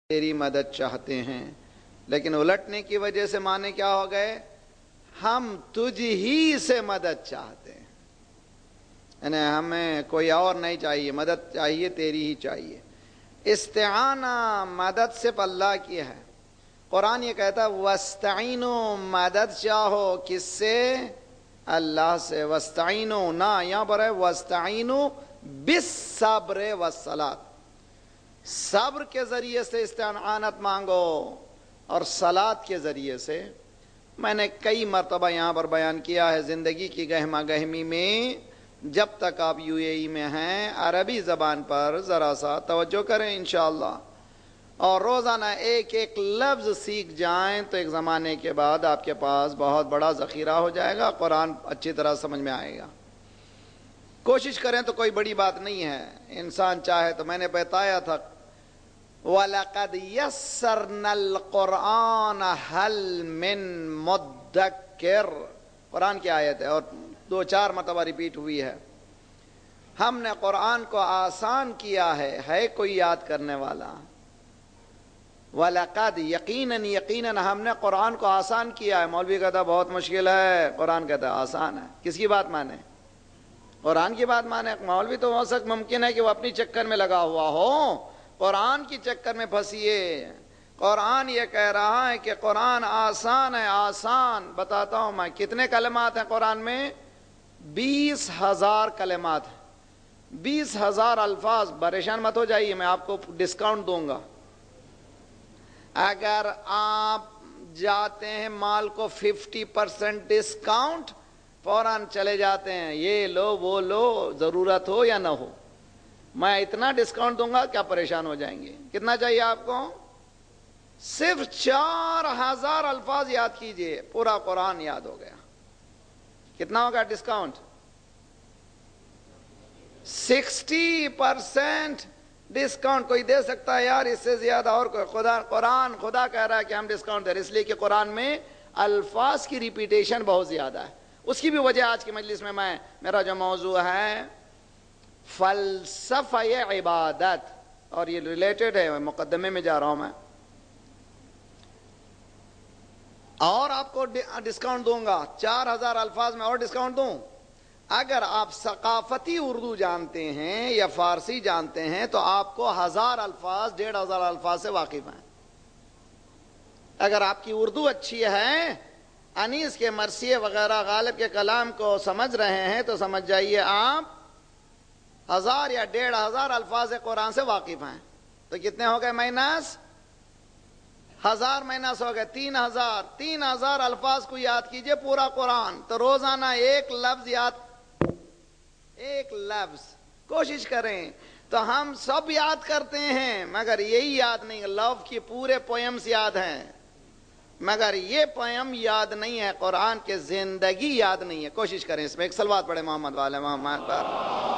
تیری مدد چاہتے ہیں، لیکن الٹنے کی وجہ سے معنی کیا ہو گئے؟ ہم تجھ ہی سے مدد چاہتے ہیں، یعنی ہمیں کوئی اور نہیں چاہیے، مدد چاہیے تیری ہی چاہیے۔ استعانہ مدد صرف اللہ کی ہے۔ قرآن یہ کہتا ہے وَاسْتَعِینُوا، مدد چاہو کس سے؟ اللہ سے۔ وَاسْتَعِینُوا نہ، یہاں پر ہے وَاسْتَعِینُوا بِالصَّبْرِ وَالصَّلَاةِ، صبر کے ذریعے سے استعانت مانگو اور صلات کے ذریعے سے۔ میں نے کئی مرتبہ یہاں پر بیان کیا ہے، زندگی کی گہما گہمی میں جب تک آپ یو اے ای میں ہیں عربی زبان پر ذرا سا توجہ کریں انشاءاللہ، اور روزانہ ایک ایک لفظ سیکھ جائیں تو ایک زمانے کے بعد آپ کے پاس بہت بڑا ذخیرہ ہو جائے گا، قرآن اچھی طرح سمجھ میں آئے گا۔ کوشش کریں تو کوئی بڑی بات نہیں ہے، انسان چاہے تو۔ میں نے بتایا تھا وَلَقَدْ يَسَّرْنَا الْقُرْآنَ هَلْ مِن مُدَّكِّرٍ، قرآن کی آیت ہے اور 2-4 مرتبہ ریپیٹ ہوئی ہے۔ ہم نے قرآن کو آسان کیا ہے کوئی یاد کرنے والا؟ وَلَقَدْ، یقیناً ہم نے قرآن کو آسان کیا ہے۔ مولوی کہتا بہت مشکل ہے، قرآن کہتا آسان ہے۔ کس کی بات مانے؟ قرآن کی بات مانے۔ مولوی تو ہو سکتا ممکن ہے کہ وہ اپنی چکر میں لگا ہوا ہو، قرآن کی چکر میں پھنسیے۔ قرآن یہ کہہ رہا ہے کہ قرآن آسان ہے، آسان۔ بتاتا ہوں میں کتنے کلمات ہیں قرآن میں؟ 20,000 کلمات ہیں، 20,000 الفاظ۔ پریشان مت ہو جائیے، میں آپ کو ڈسکاؤنٹ دوں گا۔ اگر آپ جاتے ہیں مال کو 50% ڈسکاؤنٹ، فوراً چلے جاتے ہیں، یہ لو وہ لو، ضرورت ہو یا نہ ہو، میں اتنا ڈسکاؤنٹ دوں گا، کیا پریشان ہو جائیں گے؟ کتنا چاہیے آپ کو؟ صرف 4,000 الفاظ یاد کیجئے، پورا قرآن یاد ہو گیا۔ کتنا ہوگا ڈسکاؤنٹ؟ 60% ڈسکاؤنٹ۔ کوئی دے سکتا ہے یار اس سے زیادہ؟ اور کوئی؟ خدا کہہ رہا ہے کہ ہم ڈسکاؤنٹ دے رہے، اس لیے کہ قرآن میں الفاظ کی ریپیٹیشن بہت زیادہ ہے۔ اس کی بھی وجہ آج کی مجلس میں میرا جو موضوع ہے فلسفہ عبادت، اور یہ ریلیٹڈ ہے، مقدمے میں جا رہا ہوں میں، اور آپ کو ڈسکاؤنٹ دوں گا۔ 4,000 الفاظ میں اور ڈسکاؤنٹ دوں۔ اگر آپ ثقافتی اردو جانتے ہیں یا فارسی جانتے ہیں تو آپ کو 1,000 الفاظ 1,500 الفاظ سے واقف ہیں۔ اگر آپ کی اردو اچھی ہے، انیس کے مرثیے وغیرہ غالب کے کلام کو سمجھ رہے ہیں، تو سمجھ جائیے آپ 1,000 یا 1,500 الفاظ قرآن سے واقف ہیں۔ تو کتنے ہو گئے مائنس؟ 1,000 مائنس ہو گئے 3,000۔ 3,000 الفاظ کو یاد کیجئے پورا قرآن، تو روزانہ ایک لفظ یاد، ایک لفظ کوشش کریں۔ تو ہم سب یاد کرتے ہیں مگر یہی یاد نہیں، لو کی پورے پوئمز یاد ہیں مگر یہ پوئم یاد نہیں ہے، قرآن کے زندگی یاد نہیں ہے۔ کوشش کریں اس میں۔ ایک صلوات پڑھیں محمد والے محمد پر۔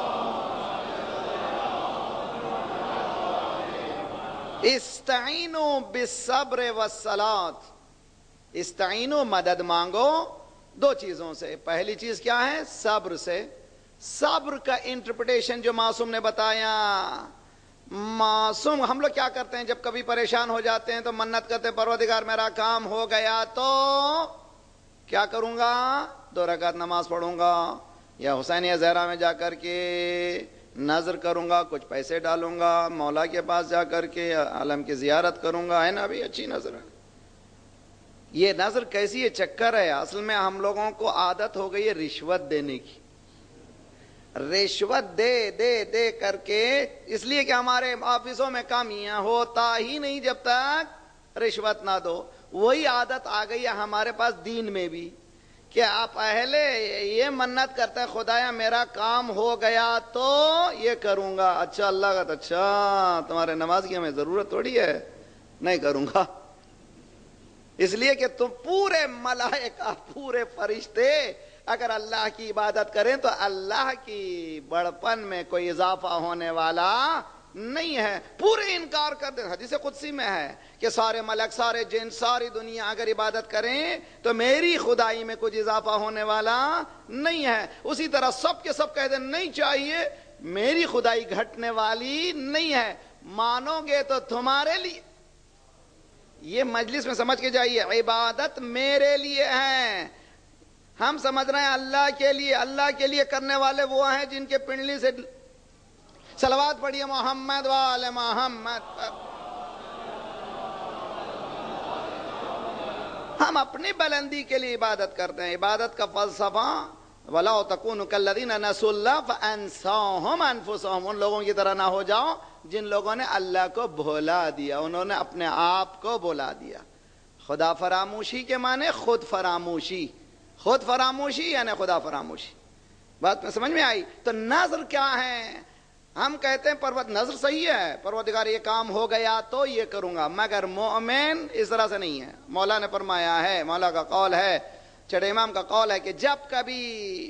استعینوا بالصبر والصلاۃ، استعینوا مدد مانگو 2 چیزوں سے۔ پہلی چیز کیا ہے؟ صبر سے۔ صبر کا انٹرپریٹیشن جو معصوم نے بتایا، معصوم ہم لوگ کیا کرتے ہیں جب کبھی پریشان ہو جاتے ہیں تو منت کرتے ہیں پروردگار میرا کام ہو گیا تو کیا کروں گا؟ 2 رکعت نماز پڑھوں گا، یا حسینیہ زہرا میں جا کر کے نظر کروں گا، کچھ پیسے ڈالوں گا، مولا کے پاس جا کر کے عالم کی زیارت کروں گا، ہے نا؟ بھی اچھی نظر ہے۔ یہ نظر کیسی ہے؟ چکر ہے۔ اصل میں ہم لوگوں کو عادت ہو گئی ہے رشوت دینے کی، رشوت دے دے دے کر کے، اس لیے کہ ہمارے آفسوں میں کام یہ ہوتا ہی نہیں جب تک رشوت نہ دو۔ وہی عادت آ گئی ہے ہمارے پاس دین میں بھی، کہ آپ پہلے یہ منت کرتے ہیں خدایا میرا کام ہو گیا تو یہ کروں گا۔ اچھا اللہ کا، اچھا تمہارے نماز کی ہمیں ضرورت تھوڑی ہے، نہیں کروں گا۔ اس لیے کہ تم پورے ملائکہ، پورے فرشتے اگر اللہ کی عبادت کریں تو اللہ کی بڑپن میں کوئی اضافہ ہونے والا نہیں ہے، پورے انکار کر دیں۔ حدیث قدسی میں ہے کہ سارے ملک، سارے جن، ساری دنیا اگر عبادت کریں تو میری خدائی میں کچھ اضافہ ہونے والا نہیں ہے۔ اسی طرح سب کے سب کہہ دیں نہیں چاہیے، میری خدائی گھٹنے والی نہیں ہے۔ مانو گے تو تمہارے لیے یہ مجلس میں سمجھ کے جائیے، عبادت میرے لیے ہے. ہم سمجھ رہے ہیں اللہ کے لیے. اللہ کے لیے کرنے والے وہ ہیں جن کے پنڈلی سے صلوات پڑھیے محمد وآل محمد پر. ہم اپنی بلندی کے لیے عبادت کرتے ہیں. عبادت کا فلسفہ وَلَا تَكُونُوا كَالَّذِينَ نَسُوا اللَّهَ فَأَنسَاهُمْ أَنفُسَهُمْ، ان لوگوں کی طرح نہ ہو جاؤ جن لوگوں نے اللہ کو بھولا دیا، انہوں نے اپنے آپ کو بھولا دیا. خدا فراموشی کے معنی خود فراموشی، خود فراموشی یعنی خدا فراموشی. بات میں سمجھ میں آئی؟ تو نظر کیا ہے؟ ہم کہتے ہیں نظر صحیح ہے، پروردگار یہ کام ہو گیا تو یہ کروں گا، مگر مومن اس طرح سے نہیں ہے. مولا نے فرمایا ہے، مولا کا قول ہے، چڑے امام کا قول ہے کہ جب کبھی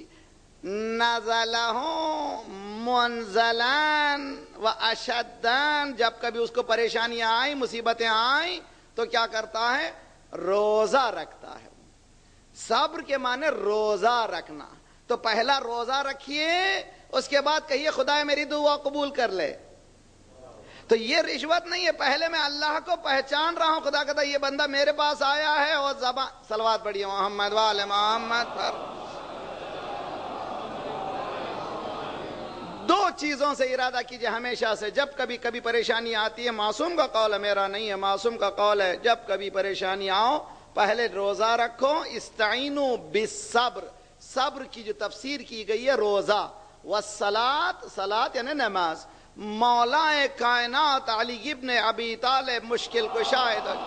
نزلہم منزلان و اشدان، جب کبھی اس کو پریشانیاں آئیں، مصیبتیں آئیں تو کیا کرتا ہے؟ روزہ رکھتا ہے. صبر کے معنی روزہ رکھنا. تو پہلا روزہ رکھیے، اس کے بعد کہیے خدا میری دعا قبول کر لے. تو یہ رشوت نہیں ہے، پہلے میں اللہ کو پہچان رہا ہوں. خدا کہتا ہے یہ بندہ میرے پاس آیا ہے اور زبان صلوات پڑھیے محمد وآل محمد پر. دو چیزوں سے ارادہ کیجئے ہمیشہ سے. جب کبھی پریشانی آتی ہے، معصوم کا قول ہے، میرا نہیں ہے، معصوم کا قول ہے، جب کبھی پریشانی آؤ پہلے روزہ رکھو. استعینوا بالصبر، صبر کی جو تفسیر کی گئی ہے روزہ. والصلاۃ، صلاۃ یعنی نماز. مولا کائنات علی ابن ابی طالب مشکل کشا،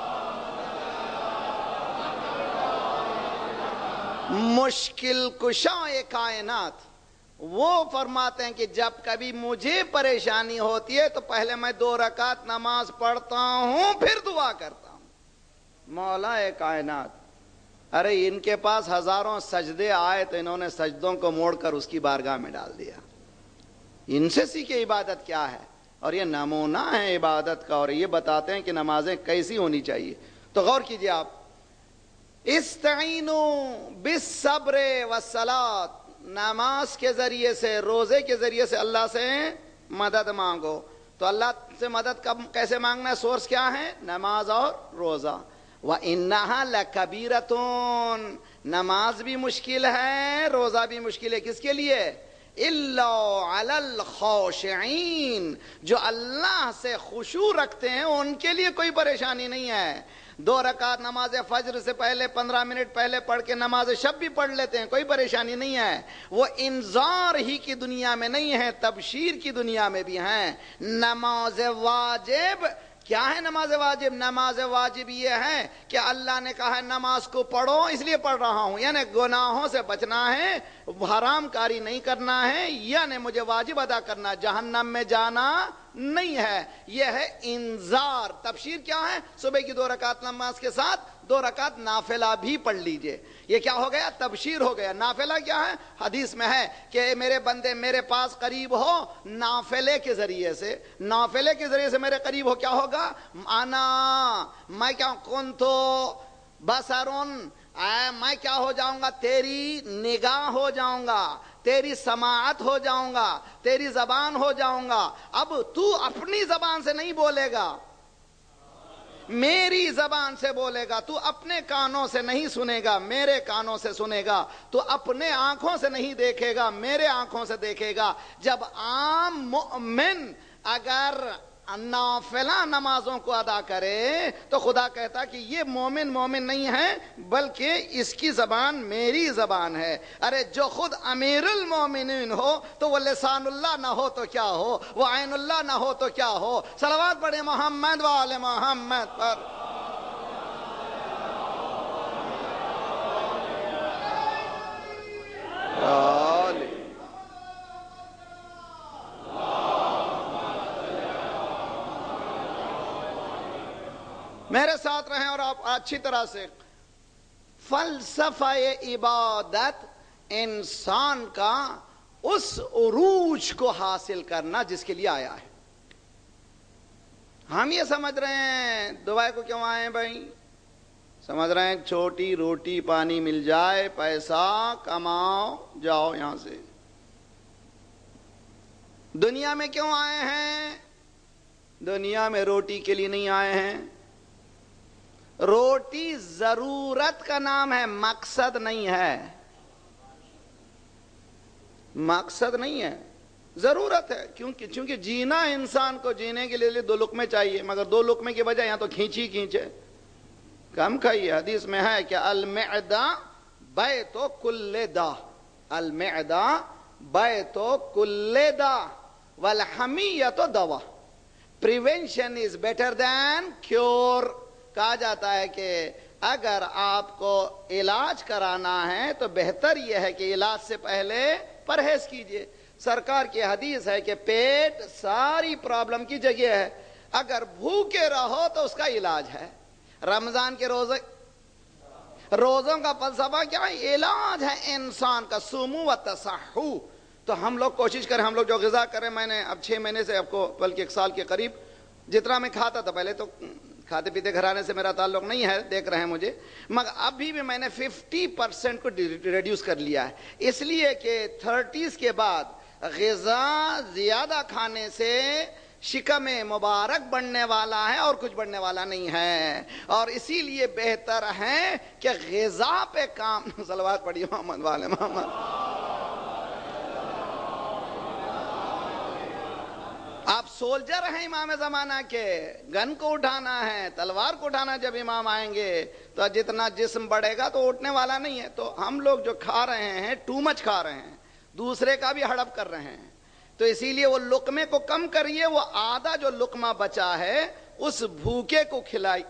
مشکل کشا کائنات، وہ فرماتے ہیں کہ جب کبھی مجھے پریشانی ہوتی ہے تو پہلے میں 2 رکعت نماز پڑھتا ہوں، پھر دعا کرتا ہوں. مولا کائنات. ارے ان کے پاس ہزاروں سجدے آئے تو انہوں نے سجدوں کو موڑ کر اس کی بارگاہ میں ڈال دیا. ان سے سیکھے عبادت کیا ہے. اور یہ نمونہ ہے عبادت کا، اور یہ بتاتے ہیں کہ نمازیں کیسی ہونی چاہیے. تو غور کیجئے آپ، استعینوا بالصبر والصلاۃ، نماز کے ذریعے سے، روزے کے ذریعے سے اللہ سے مدد مانگو. تو اللہ سے مدد کیسے مانگنا ہے؟ سورس کیا ہے؟ نماز اور روزہ. وَإِنَّهَا لَكَبِيرَةٌ، نماز بھی مشکل ہے، روزہ بھی مشکل ہے. کس کے لیے؟ إِلَّا عَلَى الْخَاشِعِينَ، جو اللہ سے خشوع رکھتے ہیں ان کے لیے کوئی پریشانی نہیں ہے. 2 رکعت نماز فجر سے پہلے 15 منٹ پہلے پڑھ کے نماز شب بھی پڑھ لیتے ہیں، کوئی پریشانی نہیں ہے. وہ انذار ہی کی دنیا میں نہیں ہے، تبشیر کی دنیا میں بھی ہیں. نماز واجب کیا ہے؟ نماز واجب، نماز واجب یہ ہے کہ اللہ نے کہا ہے نماز کو پڑھو، اس لیے پڑھ رہا ہوں. یعنی گناہوں سے بچنا ہے، حرام کاری نہیں کرنا ہے، یعنی مجھے واجب ادا کرنا، جہنم میں جانا نہیں ہے. یہ ہے انذار. تبشیر کیا ہے؟ صبح کی 2 رکعت نماز کے ساتھ 2 رکعت نافلہ بھی پڑھ لیجئے. یہ کیا ہو گیا؟ تبشیر ہو گیا. نافلہ کیا ہے؟ حدیث میں ہے کہ میرے بندے میرے پاس قریب ہو نافلے کے ذریعے سے، نافلے کے ذریعے سے میرے قریب ہو. کیا ہوگا؟ میں کیا کنتو بصرن، میں کیا ہو جاؤں گا؟ تیری نگاہ ہو جاؤں گا، تیری سماعت ہو جاؤں گا، تیری زبان ہو جاؤں گا. اب تو اپنی زبان سے نہیں بولے گا، میری زبان سے بولے گا. تو اپنے کانوں سے نہیں سنے گا، میرے کانوں سے سنے گا. تو اپنے آنکھوں سے نہیں دیکھے گا، میرے آنکھوں سے دیکھے گا. جب عام مومن اگر نافلہ نمازوں کو ادا کرے تو خدا کہتا کہ یہ مومن نہیں ہے، بلکہ اس کی زبان میری زبان ہے. ارے جو خود امیر المومنین ہو تو وہ لسان اللہ نہ ہو تو کیا ہو، وہ عین اللہ نہ ہو تو کیا ہو. صلوات پڑھیں محمد وآل محمد پر. میرے ساتھ رہیں اور آپ اچھی طرح سے. فلسفہ عبادت انسان کا اس عروج کو حاصل کرنا جس کے لیے آیا ہے. ہم یہ سمجھ رہے ہیں دبئی کو کیوں آئے ہیں بھائی؟ سمجھ رہے ہیں چھوٹی روٹی پانی مل جائے، پیسہ کماؤ جاؤ یہاں سے. دنیا میں کیوں آئے ہیں؟ دنیا میں روٹی کے لیے نہیں آئے ہیں. روٹی ضرورت کا نام ہے، مقصد نہیں ہے، مقصد نہیں ہے، ضرورت ہے. چونکہ جینا انسان کو جینے کے لیے 2 لقمے چاہیے، مگر 2 لقمے کی بجائے یہاں تو کھینچی کھینچے، کم کھائیے. حدیث میں ہے کہ المعدہ بیت کل دا، المعدہ بیت کل دا والحمیۃ دوا، prevention is better than cure. کہا جاتا ہے کہ اگر آپ کو علاج کرانا ہے تو بہتر یہ ہے کہ علاج سے پہلے پرہیز کیجئے. سرکار کی حدیث ہے کہ پیٹ ساری پرابلم کی جگہ ہے، اگر بھوکے رہو تو اس کا علاج ہے. رمضان کے روزوں کا فلسفہ کیا ہے؟ علاج ہے انسان کا. سومو و تصحو. تو ہم لوگ کوشش کریں، ہم لوگ جو غذا کریں، میں نے اب 6 مہینے سے، آپ کو بلکہ 1 سال کے قریب، جتنا میں کھاتا تھا پہلے، تو کھاتے پیتے گھرانے سے میرا تعلق نہیں ہے، دیکھ رہے ہیں مجھے، مگر ابھی بھی میں نے 50% کو ریڈیوس کر لیا ہے. اس لیے کہ 30s کے بعد غذا زیادہ کھانے سے شکم مبارک بڑھنے والا ہے اور کچھ بڑھنے والا نہیں ہے. اور اسی لیے بہتر ہے کہ غذا پہ کام. صلوات پڑھیے محمد والے محمد. آپ سولجر ہیں امام زمانہ کے، گن کو اٹھانا ہے، تلوار کو اٹھانا. جب امام آئیں گے تو جتنا جسم بڑھے گا تو اٹھنے والا نہیں ہے. تو ہم لوگ جو کھا رہے ہیں ٹو مچ کھا رہے ہیں، دوسرے کا بھی ہڑپ کر رہے ہیں. تو اسی لیے وہ لقمے کو کم کریے، وہ آدھا جو لقمہ بچا ہے اس بھوکے کو کھلائی.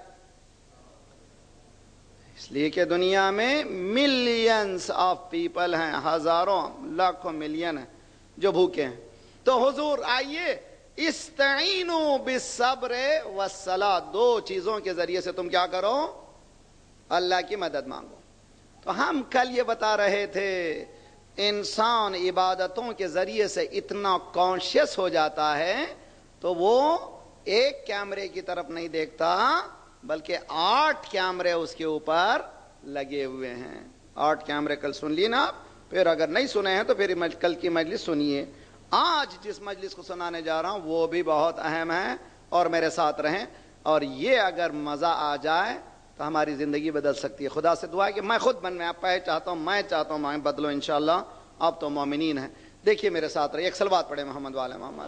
اس لیے کہ دنیا میں ملینز آف پیپل ہیں، ہزاروں لاکھوں ملین ہیں جو بھوکے ہیں. تو حضور آئیے، استعینوا بالصبر والصلاۃ، 2 چیزوں کے ذریعے سے تم کیا کرو؟ اللہ کی مدد مانگو. تو ہم کل یہ بتا رہے تھے، انسان عبادتوں کے ذریعے سے اتنا کانشیس ہو جاتا ہے تو وہ ایک کیمرے کی طرف نہیں دیکھتا، بلکہ 8 کیمرے اس کے اوپر لگے ہوئے ہیں. 8 کیمرے کل سن لی نا آپ، پھر اگر نہیں سنے ہیں تو پھر کل کی مجلس سنیے. آج جس مجلس کو سنانے جا رہا ہوں وہ بھی بہت اہم ہے، اور میرے ساتھ رہیں. اور یہ اگر مزہ آ جائے تو ہماری زندگی بدل سکتی ہے. خدا سے دعا ہے کہ میں خود بننے آپ چاہتا ہوں، میں چاہتا ہوں میں بدلو انشاءاللہ. آپ تو مومنین ہیں. دیکھیے میرے ساتھ رہیے، ایک صلوات پڑھے محمد والے محمد.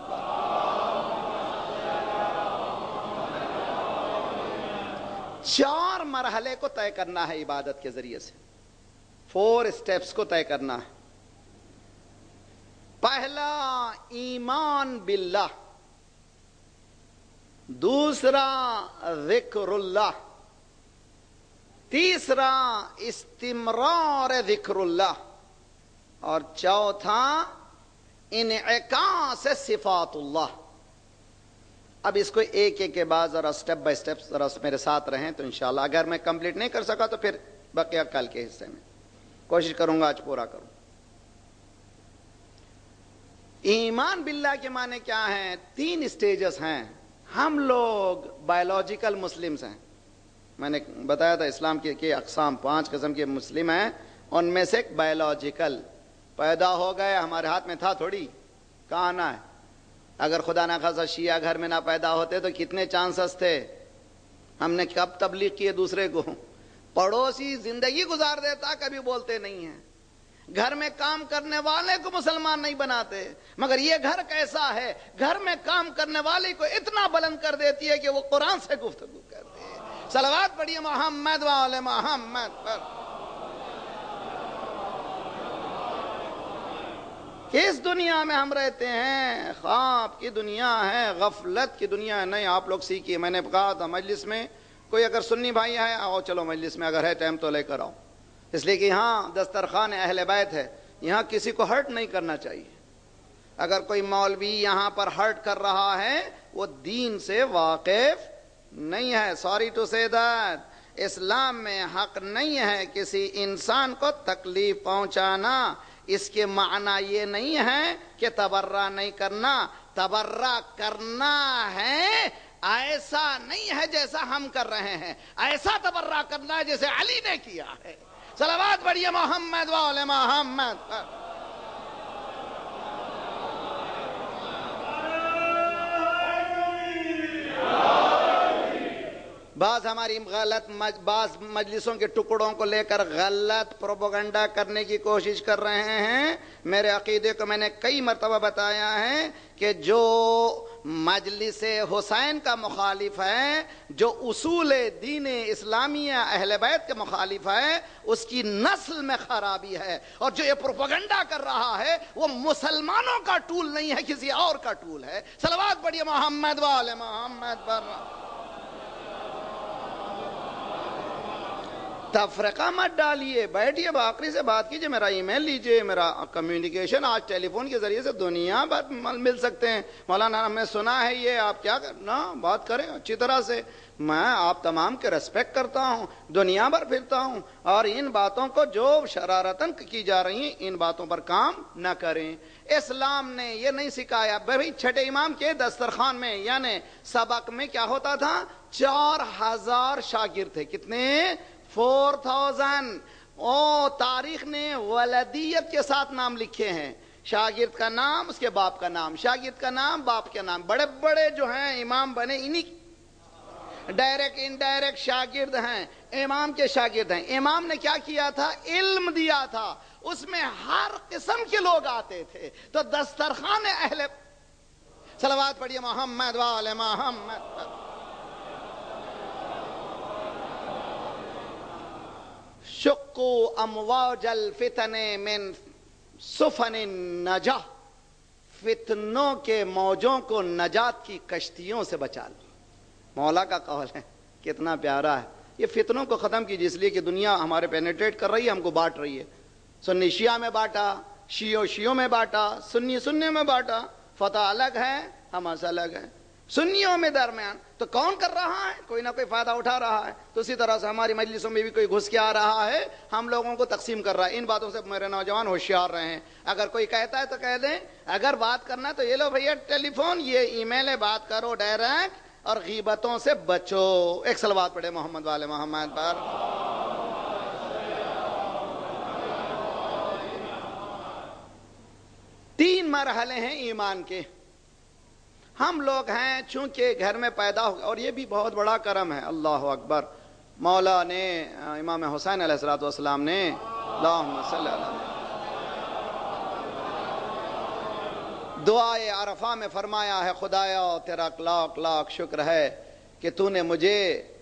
4 مرحلے کو طے کرنا ہے عبادت کے ذریعے سے، 4 اسٹیپس کو طے کرنا ہے. پہلا ایمان باللہ، دوسرا ذکر اللہ، تیسرا استمرار ذکر اللہ، اور چوتھا انعکاس صفات اللہ. اب اس کو ایک ایک کے بعد ذرا سٹیپ بائی سٹیپ ذرا میرے ساتھ رہیں تو انشاءاللہ. اگر میں کمپلیٹ نہیں کر سکا تو پھر بقیہ کل کے حصے میں کوشش کروں گا آج پورا کروں. ایمان باللہ کے معنی کیا ہیں؟ 3 سٹیجز ہیں. ہم لوگ بایولوجیکل مسلمز ہیں. میں نے بتایا تھا اسلام کے اقسام 5 قسم کے مسلم ہیں. ان میں سے ایک بایولوجیکل، پیدا ہو گئے، ہمارے ہاتھ میں تھا تھوڑی، کہاں آنا ہے. اگر خدا نہ خاصا شیعہ گھر میں نہ پیدا ہوتے تو کتنے چانسز تھے. ہم نے کب تبلیغ کیے دوسرے کو. پڑوسی زندگی گزار دیتا، کبھی بولتے نہیں ہیں. گھر میں کام کرنے والے کو مسلمان نہیں بناتے، مگر یہ گھر کیسا ہے، گھر میں کام کرنے والے کو اتنا بلند کر دیتی ہے کہ وہ قرآن سے گفتگو کرتے ہیں. صلوات پڑھیے محمد وعلی محمد پر. اس دنیا میں ہم رہتے ہیں، خواب کی دنیا ہے، غفلت کی دنیا ہے. نہیں، آپ لوگ سیکھیے. میں نے کہا تھا مجلس میں کوئی اگر سنی بھائی ہے آؤ، چلو مجلس میں اگر ہے ٹائم تو لے کر آؤ. اس لیے کہ یہاں دسترخوان اہل بیت ہے، یہاں کسی کو ہرٹ نہیں کرنا چاہیے. اگر کوئی مولوی یہاں پر ہرٹ کر رہا ہے وہ دین سے واقف نہیں ہے. Sorry to say that. اسلام میں حق نہیں ہے کسی انسان کو تکلیف پہنچانا. اس کے معنی یہ نہیں ہے کہ تبرہ نہیں کرنا. تبرہ کرنا ہے، ایسا نہیں ہے جیسا ہم کر رہے ہیں، ایسا تبرہ کرنا ہے جیسے علی نے کیا ہے. صلوات پڑھیے محمد وعلی محمد. بعض ہماری بعض مجلسوں کے ٹکڑوں کو لے کر غلط پروپیگنڈا کرنے کی کوشش کر رہے ہیں. میرے عقیدے کو میں نے کئی مرتبہ بتایا ہے کہ جو مجلس حسین کا مخالف ہے، جو اصول دین اسلامیہ اہل بیت کے مخالف ہے، اس کی نسل میں خرابی ہے. اور جو یہ پروپیگنڈا کر رہا ہے وہ مسلمانوں کا ٹول نہیں ہے، کسی اور کا ٹول ہے. صلوات پڑھیے محمد والے محمد پر. تفرقہ مت ڈالیے، بیٹھیے باقری سے بات کیجیے، میرا ای میل لیجیے، میرا کمیونیکیشن آج ٹیلی فون کے ذریعے سے دنیا بھر مل سکتے ہیں. مولانا ہمیں سنا ہے یہ، آپ کیا کرنا بات کریں اچھی طرح سے. میں آپ تمام کے ریسپیکٹ کرتا ہوں، دنیا بھر پھرتا ہوں، اور ان باتوں کو جو شرارتاً کی جا رہی ہیں ان باتوں پر کام نہ کریں. اسلام نے یہ نہیں سکھایا. بھائی چھٹے امام کے دسترخوان میں یعنی سبق میں کیا ہوتا تھا؟ 4000 شاگرد تھے. کتنے؟ 4000. تاریخ نے ولدیت کے ساتھ نام لکھے ہیں. شاگرد کا نام، اس کے باپ کا نام، شاگرد کا نام، باپ کا نام. بڑے بڑے جو ہیں امام بنے انہی ڈائریکٹ انڈائریکٹ شاگرد ہیں، امام کے شاگرد ہیں. امام نے کیا کیا تھا؟ علم دیا تھا، اس میں ہر قسم کے لوگ آتے تھے. تو دسترخوان اہل، صلوات پڑھیے محمد والے محمد. شقوا امواج الفتن من سفن النجاہ، فتنوں کے موجوں کو نجات کی کشتیوں سے بچا لو. مولا کا قول ہے، کتنا پیارا ہے. یہ فتنوں کو ختم کیجیے، اس لیے کہ دنیا ہمارے پینیٹریٹ کر رہی ہے، ہم کو بانٹ رہی ہے. سنی شیعہ میں بانٹا، شیعوں میں بانٹا، سنی میں بانٹا. فتح الگ ہے، حماس الگ ہے. سنیوں میں درمیان تو کون کر رہا ہے؟ کوئی نہ کوئی فائدہ اٹھا رہا ہے. تو اسی طرح سے ہماری مجلسوں میں بھی کوئی گھس کے آ رہا ہے، ہم لوگوں کو تقسیم کر رہا ہے. ان باتوں سے میرے نوجوان ہوشیار رہے ہیں. اگر کوئی کہتا ہے تو کہہ دیں، اگر بات کرنا تو یہ لو بھیا ٹیلی فون، یہ ای میل ہے، بات کرو ڈائریکٹ، اور غیبتوں سے بچو. ایک صلوات پڑھے محمد والے محمد پر. تین مرحلے ہیں ایمان کے. ہم لوگ ہیں چونکہ گھر میں پیدا ہو، اور یہ بھی بہت بڑا کرم ہے. اللہ اکبر. مولا نے امام حسین علیہ السلام نے، اللہم صلی اللہ، دعائے عرفہ میں فرمایا ہے، خدایا تیرا لاکھ لاکھ شکر ہے کہ تو نے مجھے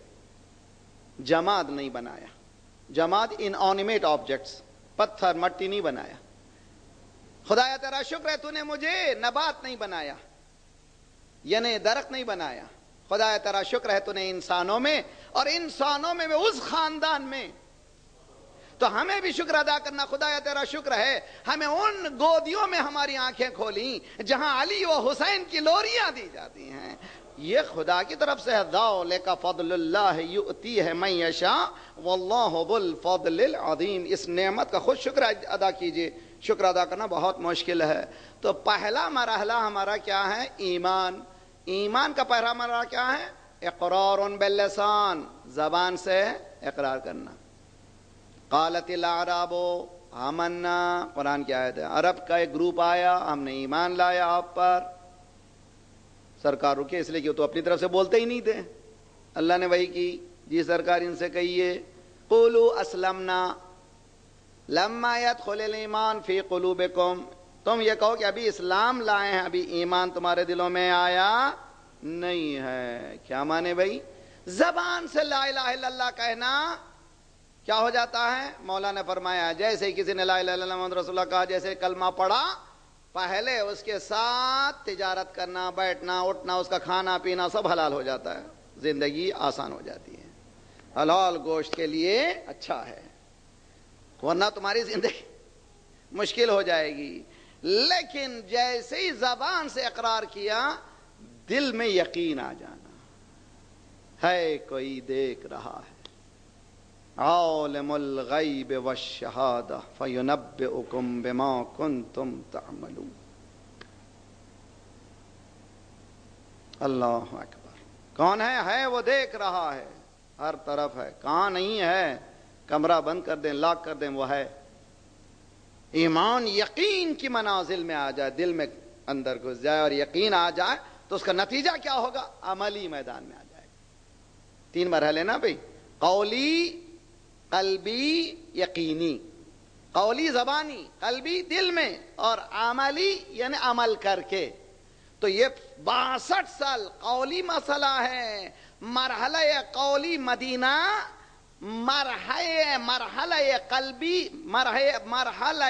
جماد نہیں بنایا. جماد انانیمیٹ آبجیکٹس، پتھر مٹی نہیں بنایا. خدایا تیرا شکر ہے تو نے مجھے نبات نہیں بنایا، یعنی درخت نہیں بنایا. خدایا تیرا شکر ہے تو نے انسانوں میں، اور انسانوں میں اس خاندان میں. تو ہمیں بھی شکر ادا کرنا. خدایا تیرا شکر ہے ہمیں ان گودیوں میں ہماری آنکھیں کھولیں جہاں علی و حسین کی لوریاں دی جاتی ہیں. یہ خدا کی طرف سے ہے. ذالک فضل اللہ یؤتیہ من یشاء واللہ ذو الفضل العظیم. اس نعمت کا خود شکر ادا کیجئے. شکر ادا کرنا بہت مشکل ہے. تو پہلا مرحلہ ہمارا کیا ہے؟ ایمان. ایمان کا پہلا مرحلہ کیا ہے؟ اقرار باللسان، زبان سے اقرار کرنا. قالت الاعراب آمنا، قرآن کی آیت ہے. عرب کا ایک گروپ آیا، ہم نے ایمان لایا آپ پر. سرکار رکے اس لیے کہ وہ تو اپنی طرف سے بولتے ہی نہیں تھے. اللہ نے وحی کی، جی سرکار ان سے کہیے قولوا اسلمنا لما يدخل الایمان فی قلوبکم. تم یہ کہو کہ ابھی اسلام لائے ہیں، ابھی ایمان تمہارے دلوں میں آیا نہیں ہے. کیا مانے بھائی؟ زبان سے لا الہ الا اللہ کہنا کیا ہو جاتا ہے؟ مولا نے فرمایا جیسے ہی کسی نے لا الہ الا اللہ محمد رسول اللہ کہا، جیسے کلمہ پڑھا، پہلے اس کے ساتھ تجارت کرنا، بیٹھنا، اٹھنا، اس کا کھانا پینا سب حلال ہو جاتا ہے. زندگی آسان ہو جاتی ہے. حلال گوشت کے لیے اچھا ہے، ورنہ تمہاری زندگی مشکل ہو جائے گی. لیکن جیسے ہی زبان سے اقرار کیا، دل میں یقین آ جانا ہے کوئی دیکھ رہا ہے. عالم الغیب والشہادہ فینبئکم بما کنتم تعملون. اللہ اکبر. کون ہے وہ دیکھ رہا ہے، ہر طرف ہے. کہاں نہیں ہے؟ کمرہ بند کر دیں، لاک کر دیں، وہ ہے. ایمان یقین کی منازل میں آ جائے، دل میں اندر گھس جائے اور یقین آ جائے تو اس کا نتیجہ کیا ہوگا؟ عملی میدان میں آ جائے. 3 مرحلے نا بھائی، قولی، قلبی، یقینی. قولی زبانی، قلبی دل میں، اور عملی یعنی عمل کر کے. تو یہ 62 سال قولی مسئلہ ہے. مرحلہ قولی مدینہ، مرحلہ قلبی، مرحلہ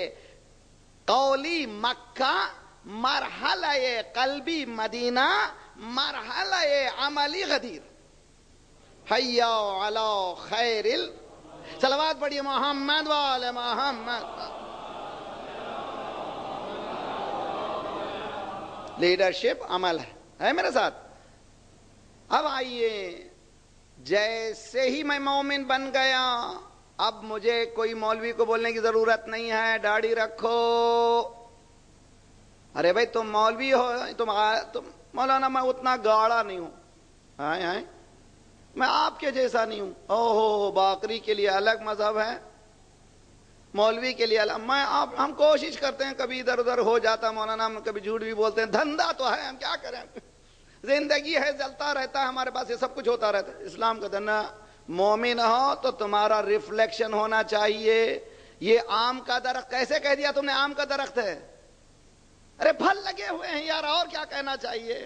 قولی مکہ، مرحلہ قلبی مدینہ، مرحلہ عملی غدیر. حیا علی خیر صلوات پڑھیے محمد وآل محمد. لیڈرشپ عمل ہے میرے ساتھ. اب آئیے، جیسے ہی میں مومن بن گیا، اب مجھے کوئی مولوی کو بولنے کی ضرورت نہیں ہے داڑھی رکھو. ارے بھائی تم مولوی ہو، تم مولانا میں اتنا گاڑا نہیں ہوں، ہائے میں آپ کے جیسا نہیں ہوں. اوہو، باقری کے لیے الگ مذہب ہے، مولوی کے لیے الگ. ہم کوشش کرتے ہیں، کبھی ادھر ادھر ہو جاتا مولانا، ہم کبھی جھوٹ بھی بولتے ہیں، دھندا تو ہے، ہم کیا کریں، زندگی ہے، چلتا رہتا ہے ہمارے پاس، یہ سب کچھ ہوتا رہتا ہے. اسلام کا دھندا. مومن ہو تو تمہارا ریفلیکشن ہونا چاہیے. یہ آم کا درخت کیسے کہہ دیا تم نے آم کا درخت ہے؟ ارے پھل لگے ہوئے ہیں یار، اور کیا کہنا چاہیے؟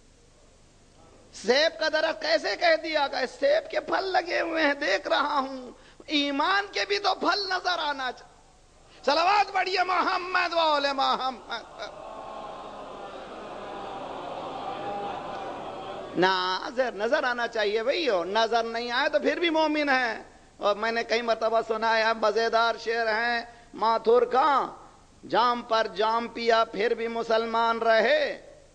سیب کا درخت کیسے کہہ دیا؟ کہ سیب کے پھل لگے ہوئے ہیں، دیکھ رہا ہوں. ایمان کے بھی تو پھل نظر آنا چاہیے. صلوات پڑھیے محمد وآل محمد. نظر آنا چاہیے بھائی، اور نظر نہیں آئے تو پھر بھی مومن ہے. اور میں نے کئی مرتبہ سنا ہے، مزیدار شعر ہیں ماتھور کا، جام پر جام پیا پھر بھی مسلمان رہے.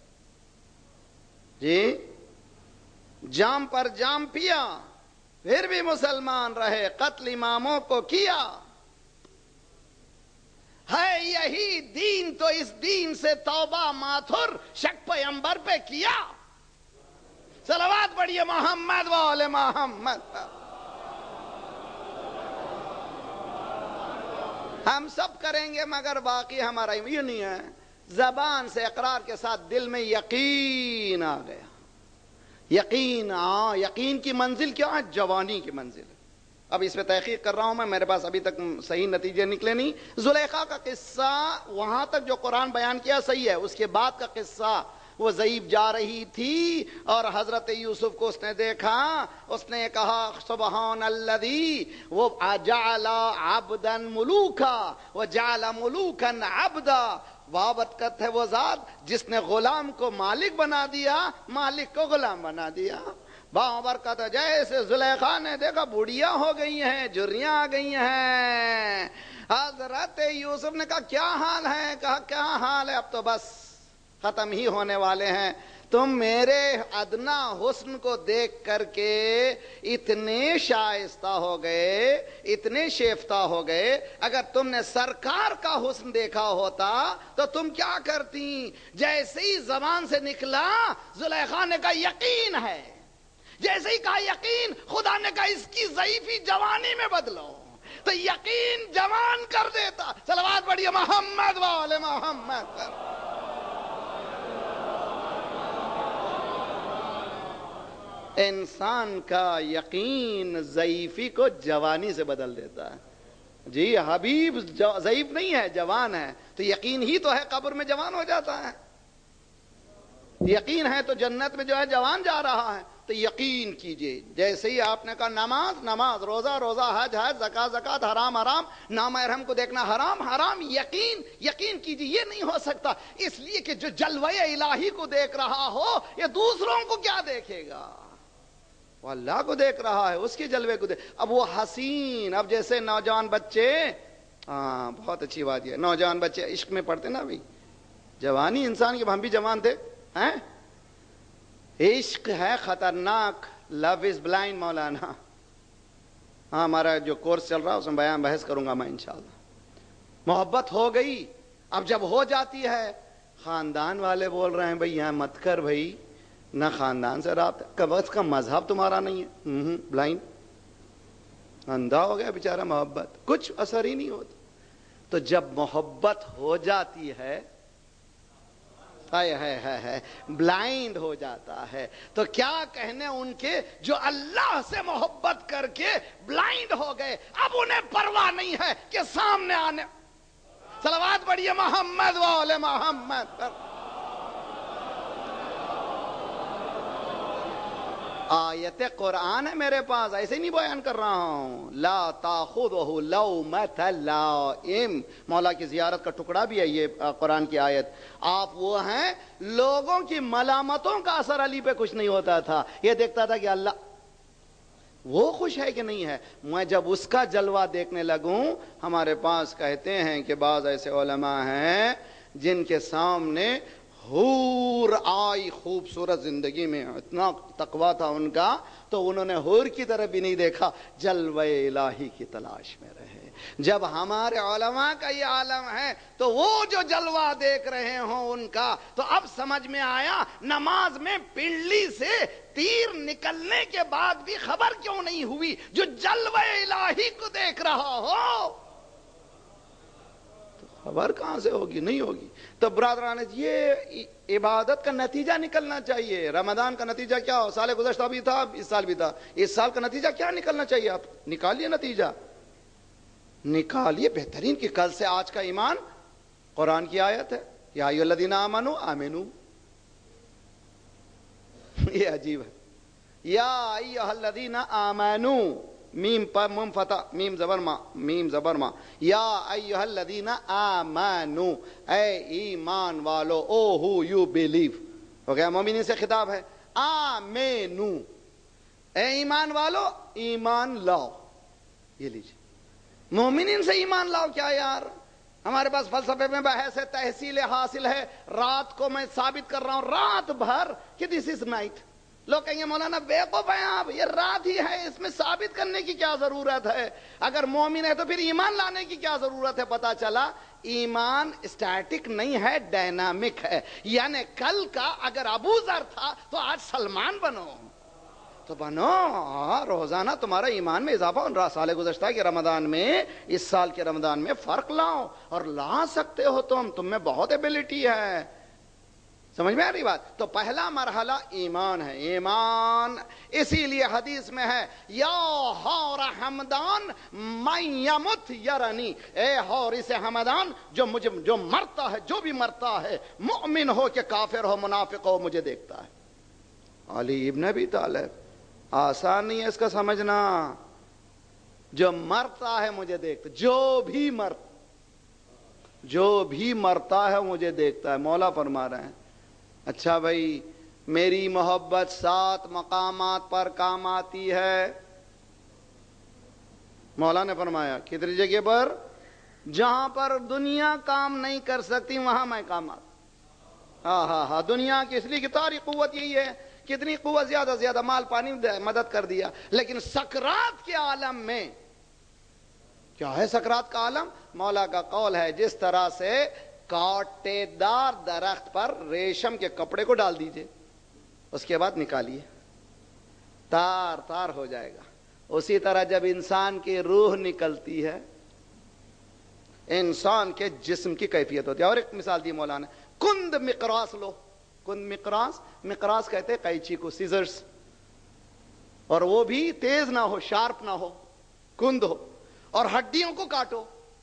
جی، جام پر جام پیا پھر بھی مسلمان رہے، قتل اماموں کو کیا ہے یہی دین، تو اس دین سے توبہ ماتھر شک پیغمبر پہ کیا. صلوات پڑھیے محمد وآل محمد. ہم سب کریں گے مگر باقی ہمارا یہ نہیں ہے. زبان سے اقرار کے ساتھ دل میں یقین آ گیا. یقین، یقین کی منزل کیا ہے؟ جوانی کی منزل ہے. اب اس پہ تحقیق کر رہا ہوں میں، میرے پاس ابھی تک صحیح نتیجے نکلے نہیں. زلیخا کا قصہ وہاں تک جو قرآن بیان کیا صحیح ہے، اس کے بعد کا قصہ، وہ ضعیف جا رہی تھی اور حضرت یوسف کو اس نے دیکھا، اس نے کہا سبحان الذی، وہ جعل عبدا ملوکا وجعل ملوکا عبدا. وابرکت ہے وہ ذات جس نے غلام کو مالک بنا دیا، مالک کو غلام بنا دیا. بابرکت. جیسے زلیخا نے دیکھا بوڑھیاں ہو گئی ہیں، جریاں آ گئی ہیں، حضرت یوسف نے کہا کیا حال ہے؟ کہا کیا حال ہے، اب تو بس ختم ہی ہونے والے ہیں. تم میرے ادنا حسن کو دیکھ کر کے اتنے شائستہ ہو گئے، اتنے شیفتہ ہو گئے. اگر تم نے سرکار کا حسن دیکھا ہوتا تو تم کیا کرتی؟ جیسے ہی زبان سے نکلا، زلیخا نے کہا یقین ہے. جیسے ہی کہا یقین، خدا نے کہا اس کی ضعیفی جوانی میں بدلو، تو یقین جوان کر دیتا. صلوات پڑھیے محمد وآل محمد. انسان کا یقین ضعیفی کو جوانی سے بدل دیتا ہے. جی حبیب ضعیف نہیں ہے، جوان ہے، تو یقین ہی تو ہے قبر میں جوان ہو جاتا ہے. یقین ہے تو جنت میں جو ہے جوان جا رہا ہے. تو یقین کیجئے. جیسے ہی آپ نے کہا نماز نماز، روزہ روزہ، حج حج، زکات زکات، حرام حرام، نامحرم کو دیکھنا حرام حرام، یقین کیجئے. یہ نہیں ہو سکتا، اس لیے کہ جو جلوہ الہی کو دیکھ رہا ہو، یہ دوسروں کو کیا دیکھے گا؟ وہ اللہ کو دیکھ رہا ہے، اس کے جلوے کو دیکھ. اب وہ حسین، اب جیسے نوجوان بچے، بہت اچھی بات یہ، نوجوان بچے عشق میں پڑھتے نا. ابھی جوانی انسان کی، ہم بھی جوان تھے. عشق ہے خطرناک، لو از بلائنڈ مولانا. ہمارا جو کورس چل رہا ہے اس میں بیان بحث کروں گا میں انشاءاللہ. محبت ہو گئی، اب جب ہو جاتی ہے، خاندان والے بول رہے ہیں بھائی یہاں مت کر بھائی، نہ خاندان سے رابطہ، کم از کم مذہب تمہارا نہیں ہے. بلائنڈ، اندھا ہو گیا بیچارہ. محبت کچھ اثر ہی نہیں ہوتا. تو جب محبت ہو جاتی ہے، ہے بلائنڈ ہو جاتا ہے. تو کیا کہنے ان کے جو اللہ سے محبت کر کے بلائنڈ ہو گئے, اب انہیں پرواہ نہیں ہے کہ سامنے آنے. صلوات پڑھیے محمد و آل محمد پر. آیت قرآن ہے میرے پاس, ایسے نہیں بیان کر رہا ہوں. لا تاخذہ لومۃ لائم, مولا کی زیارت کا ٹکڑا بھی ہے یہ قرآن کی آیت. آپ وہ ہیں لوگوں کی ملامتوں کا اثر علی پہ کچھ نہیں ہوتا تھا, یہ دیکھتا تھا کہ اللہ وہ خوش ہے کہ نہیں ہے. میں جب اس کا جلوہ دیکھنے لگوں, ہمارے پاس کہتے ہیں کہ بعض ایسے علماء ہیں جن کے سامنے حور آئی خوبصورت, زندگی میں اتنا تقویٰ تھا ان کا, تو انہوں نے حور کی طرف بھی نہیں دیکھا, جلوہ الہی کی تلاش میں رہے. جب ہمارے علماء کا یہ عالم ہے تو وہ جو جلوہ دیکھ رہے ہوں ان کا, تو اب سمجھ میں آیا نماز میں پنڈلی سے تیر نکلنے کے بعد بھی خبر کیوں نہیں ہوئی. جو جلوہ الہی کو دیکھ رہا ہو تو خبر کہاں سے ہوگی؟ نہیں ہوگی. تو برادران, یہ عبادت کا نتیجہ نکلنا چاہیے. رمضان کا نتیجہ کیا ہو؟ سال گزشتہ بھی تھا, اس سال بھی تھا. اس سال کا نتیجہ کیا نکلنا چاہیے؟ آپ نکالیے نتیجہ, نکالیے بہترین کہ کل سے آج کا ایمان قرآن کی آیت ہے, یا ایھا الذین آمنوا آمنو. یہ عجیب ہے, یا ایھا الذین آمنو, میم پر مم فتح, میم زبر ما, میم زبر ما, یا ایھا الذین آمنو, اے ایمان والو, او ہو یو بلیو. ہو گیا, مومنین سے خطاب ہے. آمنو, اے ایمان والو ایمان لاؤ. یہ لیجیے, مومنین سے ایمان لاؤ کیا یار؟ ہمارے پاس فلسفے میں بحث ہے, تحصیل حاصل ہے. رات کو میں ثابت کر رہا ہوں رات بھر کہ دس از نائٹ. لوگ کہیں گے مولانا بیوقوف ہیں آپ, یہ رات ہی ہے, اس میں ثابت کرنے کی کیا ضرورت ہے؟ اگر مومن ہے تو پھر ایمان لانے کی کیا ضرورت ہے؟ پتا چلا ایمان اسٹیٹک نہیں ہے, ڈائنامک ہے. یعنی کل کا اگر ابو ذر تھا تو آج سلمان بنو, تو بنو. روزانہ تمہارا ایمان میں اضافہ ہو رہا. سال گزشتہ کے رمضان میں اس سال کے رمضان میں فرق لاؤ, اور لا سکتے ہو تم میں بہت ایبلٹی ہے. سمجھ میں آ رہی بات؟ تو پہلا مرحلہ ایمان ہے. ایمان اسی لیے حدیث میں ہے, یا حور حمدان من یمت یرنی, اے حورث حمدان جو مرتا ہے, جو بھی مرتا ہے, مؤمن ہو کہ کافر ہو, منافق ہو, مجھے دیکھتا ہے. علی ابن ابی طالب, آسان نہیں ہے اس کا سمجھنا. جو مرتا ہے مجھے دیکھتا, جو بھی مرتا ہے مجھے دیکھتا ہے. مولا فرما رہے ہیں اچھا بھائی, میری محبت 7 مقامات پر کام آتی ہے. مولا نے فرمایا کتنی جگہ پر؟ جہاں پر دنیا کام نہیں کر سکتی وہاں میں کام آتا. ہاں, دنیا کی اس لیے کی ساری قوت یہی ہے. کتنی قوت؟ زیادہ سے زیادہ مال پانی مدد کر دیا. لیکن سکرات کے عالم میں کیا ہے؟ سکرات کا عالم, مولا کا قول ہے, جس طرح سے کانٹے دار درخت پر ریشم کے کپڑے کو ڈال دیجئے, اس کے بعد نکالیے, تار تار ہو جائے گا. اسی طرح جب انسان کی روح نکلتی ہے, انسان کے جسم کی کیفیت ہوتی ہے. اور ایک مثال دی مولانا, کند مقراس لو. کند مقراس کہتے ہیں قینچی کو, سیزرز, اور وہ بھی تیز نہ ہو, شارپ نہ ہو, کند ہو, اور ہڈیوں کو کاٹو.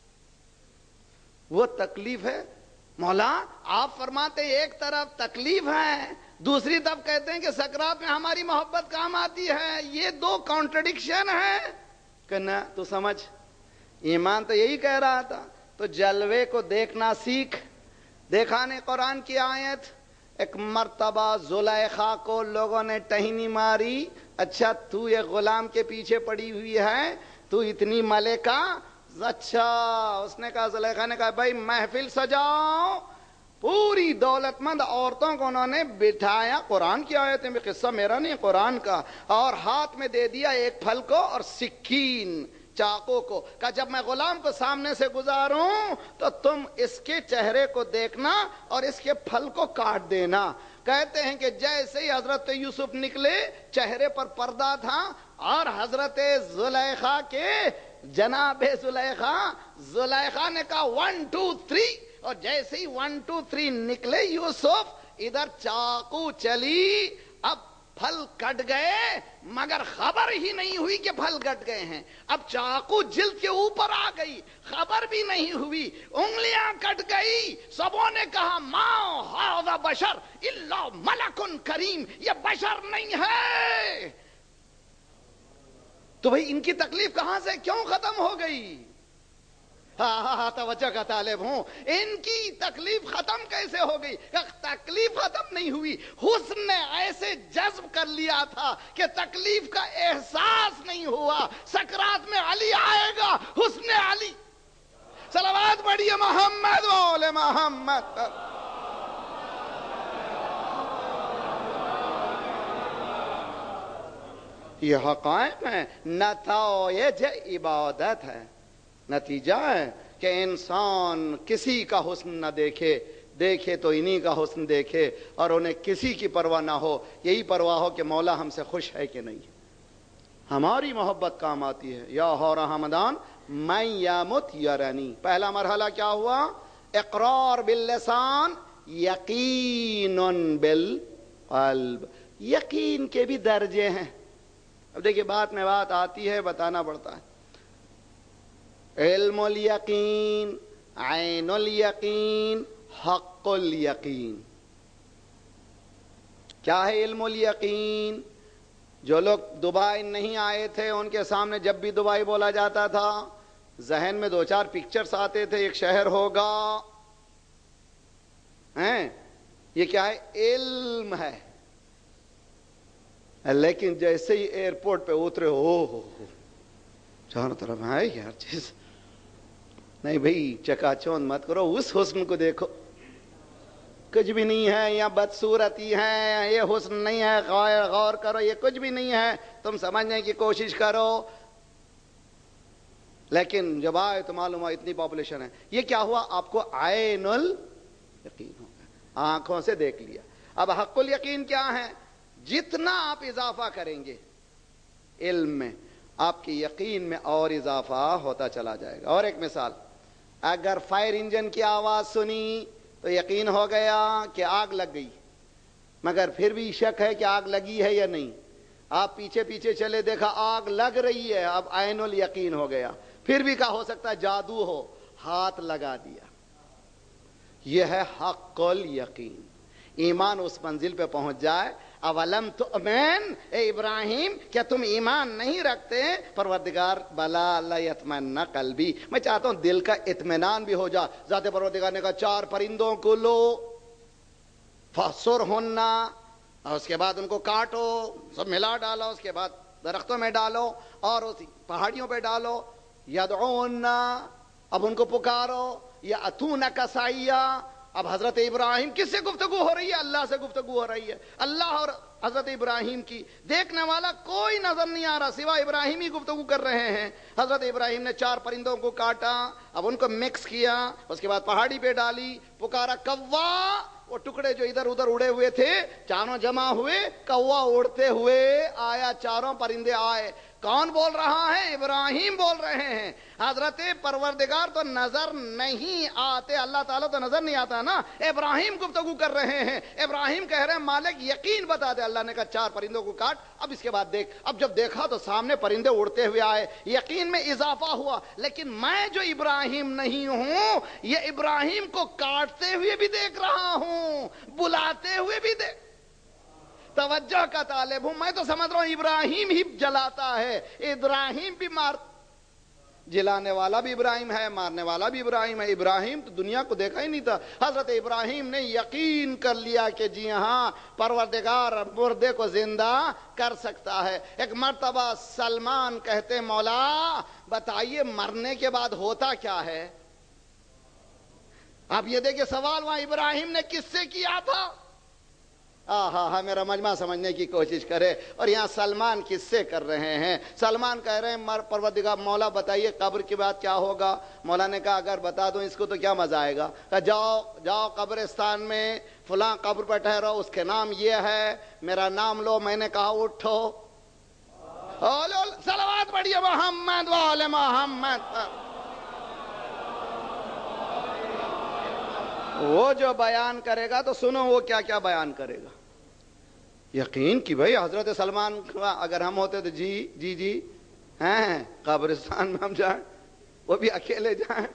وہ تکلیف ہے. مولا آپ فرماتے ایک طرف تکلیف ہے, دوسری طرف کہتے ہیں کہ سکرات میں ہماری محبت کام آتی ہے. یہ 2 کانٹرڈکشن ہے کہ نہ. تو سمجھ, ایمان تو یہی کہہ رہا تھا. تو جلوے کو دیکھنا سیکھ. دیکھا نے قرآن کی آیت, ایک مرتبہ زلیخا کو لوگوں نے ٹہنی ماری. اچھا تو یہ غلام کے پیچھے پڑی ہوئی ہے, تو اتنی ملکہ. اچھا, اس نے کہا, زلیخا نے کہا بھائی محفل سجاؤ. پوری دولت مند عورتوں کو انہوں نے بٹھایا. قرآن کی آیتیں بھی, قصہ میرا نہیں, قرآن کا. اور ہاتھ میں دے دیا ایک پھل کو اور سکین, چاقو کو. کہا جب میں غلام کو سامنے سے گزاروں تو تم اس کے چہرے کو دیکھنا اور اس کے پھل کو کاٹ دینا. کہتے ہیں کہ جیسے ہی حضرت یوسف نکلے چہرے پر پردہ تھا, اور حضرت زلیخا کے جناب زلیخا نے کہا 1 2 3, اور جیسے ہی 1 2 3 نکلے یوسف ادھر چاقو چلی. اب پھل کٹ گئے مگر خبر ہی نہیں ہوئی کہ پھل کٹ گئے ہیں. اب چاقو جلد کے اوپر آ گئی, خبر بھی نہیں ہوئی, انگلیاں کٹ گئی. سبوں نے کہا ما ھذا بشر الا ملک کریم, یہ بشر نہیں ہے. تو بھئی ان کی تکلیف کہاں سے کیوں ختم ہو گئی؟ ہاں توجہ کا طالب ہوں. ان کی تکلیف ختم کیسے ہو گئی؟ تکلیف ختم نہیں ہوئی, حسن نے ایسے جذب کر لیا تھا کہ تکلیف کا احساس نہیں ہوا. سکرات میں علی آئے گا, حسن علی. صلوات پڑھیے محمد وآل محمد. یہ حقائق ہیں, نتائج عبادت ہے. نتیجہ ہے کہ انسان کسی کا حسن نہ دیکھے, دیکھے تو انہی کا حسن دیکھے, اور انہیں کسی کی پرواہ نہ ہو. یہی پرواہ ہو کہ مولا ہم سے خوش ہے کہ نہیں. ہماری محبت کام آتی ہے. یا ہو رحمدان من یمت یرنی. پہلا مرحلہ کیا ہوا؟ اقرار باللسان, یقین بالقلب. یقین کے بھی درجے ہیں. اب دیکھیے بات میں بات آتی ہے, بتانا پڑتا ہے. علم الیقین, عین الیقین, حق الیقین. کیا ہے علم الیقین؟ جو لوگ دبئی نہیں آئے تھے ان کے سامنے جب بھی دبئی بولا جاتا تھا ذہن میں 2-4 پکچرز آتے تھے. ایک شہر ہوگا, ہیں یہ کیا ہے؟ علم ہے. لیکن جیسے ہی ایئرپورٹ پہ اترے, ہو چاروں طرف ہے ہر چیز. نہیں بھئی چکا چوند مت کرو, اس حسن کو دیکھو. کچھ بھی نہیں ہے, یا بدصورتی ہے, یہ حسن نہیں ہے. غور کرو, یہ کچھ بھی نہیں ہے. تم سمجھنے کی کوشش کرو. لیکن جب آئے تو معلوم ہوا اتنی پاپولیشن ہے. یہ کیا ہوا؟ آپ کو عین الیقین ہو گیا, آنکھوں سے دیکھ لیا. اب حق الیقین کیا ہے؟ جتنا آپ اضافہ کریں گے علم میں, آپ کی یقین میں اور اضافہ ہوتا چلا جائے گا. اور ایک مثال, اگر فائر انجن کی آواز سنی تو یقین ہو گیا کہ آگ لگ گئی, مگر پھر بھی شک ہے کہ آگ لگی ہے یا نہیں. آپ پیچھے پیچھے چلے, دیکھا آگ لگ رہی ہے, اب عین الیقین ہو گیا. پھر بھی کیا ہو سکتا ہے؟ جادو ہو, ہاتھ لگا دیا. یہ ہے حق الیقین. ایمان اس منزل پہ پہنچ جائے. اولم تؤمن, اے ابراہیم کیا تم ایمان نہیں رکھتے؟ پروردگار بلا لیطمئن قلبی, میں چاہتا ہوں دل کا اطمینان بھی ہو جائے. ذات پروردگار نے کہا 4 پرندوں کو لو, فَحْصُرْهُنَّ, اور اس کے بعد ان کو کاٹو, سب ملا ڈالو, اس کے بعد درختوں میں ڈالو اور اس پہاڑیوں پہ ڈالو. یدعون, اب ان کو پکارو. یأتونک سعیا. اب حضرت ابراہیم کس سے گفتگو ہو رہی ہے؟ اللہ سے گفتگو ہو رہی ہے. اللہ اور حضرت ابراہیم کی, دیکھنے والا کوئی نظر نہیں آ رہا, سوائے ابراہیم ہی گفتگو کر رہے ہیں. حضرت ابراہیم نے 4 پرندوں کو کاٹا, اب ان کو مکس کیا, اس کے بعد پہاڑی پہ ڈالی, پکارا کوا. وہ ٹکڑے جو ادھر ادھر اڑے ہوئے تھے چاروں جمع ہوئے, کوا اڑتے ہوئے آیا, 4 پرندے آئے. کون بول رہا ہے؟ ابراہیم بول رہے ہیں. حضرت پروردگار تو نظر نہیں آتے, اللہ تعالیٰ تو نظر نہیں آتا نا. ابراہیم گفتگو کر رہے ہیں, ابراہیم کہہ رہے ہیں مالک یقین بتا دے. اللہ نے کہا 4 پرندوں کو کاٹ, اب اس کے بعد دیکھ. اب جب دیکھا تو سامنے پرندے اڑتے ہوئے آئے, یقین میں اضافہ ہوا. لیکن میں جو ابراہیم نہیں ہوں, یہ ابراہیم کو کاٹتے ہوئے بھی دیکھ رہا ہوں, بلاتے ہوئے بھی دیکھ. توجہ کا طالب ہوں. میں تو سمجھ رہا ہوں ابراہیم ہی جلاتا ہے, ابراہیم بھی جلانے والا بھی ابراہیم ہے, مارنے والا بھی ابراہیم ہے. ابراہیم تو دنیا کو دیکھا ہی نہیں تھا. حضرت ابراہیم نے یقین کر لیا کہ جی ہاں پروردگار مردے کو زندہ کر سکتا ہے. ایک مرتبہ سلمان کہتے مولا بتائیے مرنے کے بعد ہوتا کیا ہے؟ آپ یہ دیکھیں سوال وہاں ابراہیم نے کس سے کیا تھا. ہاں میرا مجمع سمجھنے کی کوشش کرے. اور یہاں سلمان کس سے کر رہے ہیں؟ سلمان کہہ رہے ہیں پروردگار مولا بتائیے قبر کے بعد کیا ہوگا. مولا نے کہا اگر بتا دوں اس کو تو کیا مزہ آئے گا. کہا جاؤ قبرستان میں فلاں قبر پر ٹھہرو, اس کے نام یہ ہے, میرا نام لو. میں نے کہا اٹھو, صلوات پڑھیے محمد وآل محمد. وہ جو بیان کرے گا تو سنو وہ کیا کیا بیان کرے گا. یقین کہ بھائی حضرت سلمان اگر ہم ہوتے تو جی ہیں قبرستان میں ہم جائیں, وہ بھی اکیلے جائیں.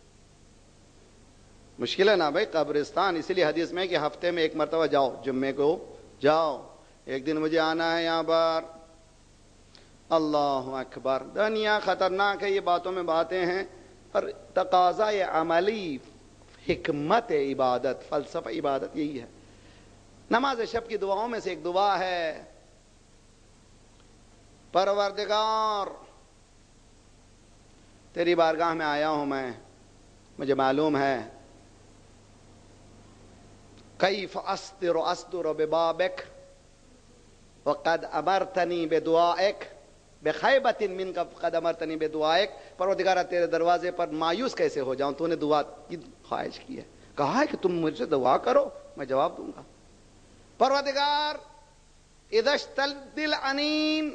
مشکل ہے نا بھائی قبرستان. اسی لیے حدیث میں کہ ہفتے میں ایک مرتبہ جاؤ, جمعے کو جاؤ, ایک دن مجھے آنا ہے یہاں پر. اللہ اکبر. دنیا خطرناک ہے, یہ باتوں میں باتیں ہیں, پر تقاضا عملی, حکمت عبادت, فلسفہ عبادت یہی ہے. نماز شب کی دعاؤں میں سے ایک دعا ہے, پروردگار تیری بارگاہ میں آیا ہوں میں, مجھے معلوم ہے کیف استر ببابک وقد امرتنی بدعائک بخیبۃ منک قد امرتنی بدعائک. پروردگار تیرے دروازے پر مایوس کیسے ہو جاؤں, تو نے دعا کی خواہش کی ہے, کہا ہے کہ تم مجھ سے دعا کرو میں جواب دوں گا. پروردگار اذا اشتد الانین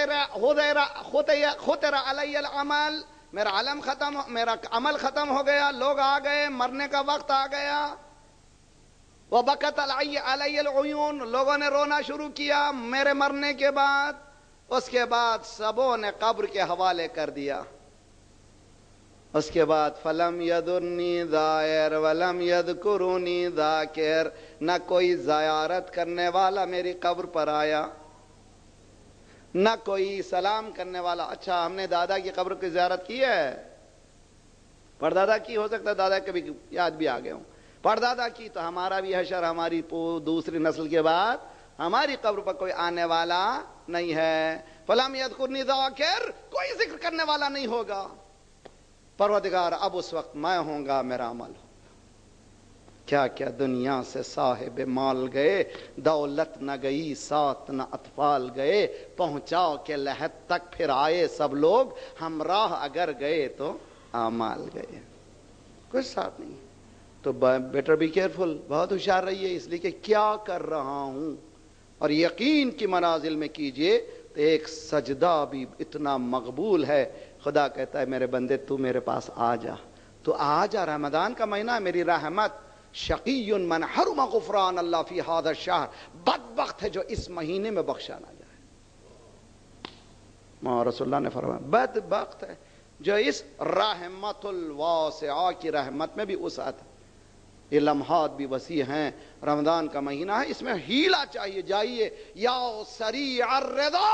وخطر علی العمل, میرا عمل ختم ہو گیا, لوگ آ گئے, مرنے کا وقت آ گیا. وبکت علی العیون, لوگوں نے رونا شروع کیا میرے مرنے کے بعد. اس کے بعد سبوں نے قبر کے حوالے کر دیا. اس کے بعد فلم یذرنی زائر ولم یذکرونی ذاکر, نہ کوئی زیارت کرنے والا میری قبر پر آیا, نہ کوئی سلام کرنے والا. اچھا ہم نے دادا کی قبر کی زیارت کی ہے, پردادا کی, ہو سکتا ہے دادا کبھی یاد بھی آ گئے ہوں, پردادا کی, تو ہمارا بھی حشر ہماری دوسری نسل کے بعد ہماری قبر پر کوئی آنے والا نہیں ہے. فلم یذکرنی ذاکر, کوئی ذکر کرنے والا نہیں ہوگا. پروردگار اب اس وقت میں ہوں گا, میرا عمل ہوگا. کیا کیا دنیا سے صاحب مال گئے, دولت نہ گئی ساتھ نہ اطفال گئے, پہنچاؤ کے لحد تک پھر آئے سب لوگ, ہمراہ اگر گئے تو اعمال گئے, کچھ ساتھ نہیں. تو بیٹر بی کیئرفل, بہت ہوشیار رہیے, اس لیے کہ کیا کر رہا ہوں. اور یقین کی منازل میں کیجئے تو ایک سجدہ بھی اتنا مقبول ہے. خدا کہتا ہے میرے بندے تو میرے پاس آ جا, تو آ جا. رمضان کا مہینہ ہے, میری رحمت. شقی من حرم غفران اللہ فی ھذا الشہر, بدبخت ہے جو اس مہینے میں بخشا نہ جائے. رسول اللہ نے فرمایا بدبخت ہے جو اس رحمت الواسعہ کی رحمت میں بھی وسعت ہے. یہ لمحات بھی وسیع ہیں. رمضان کا مہینہ ہے, اس میں ہیلا چاہیے. جائیے یا سریع الرضا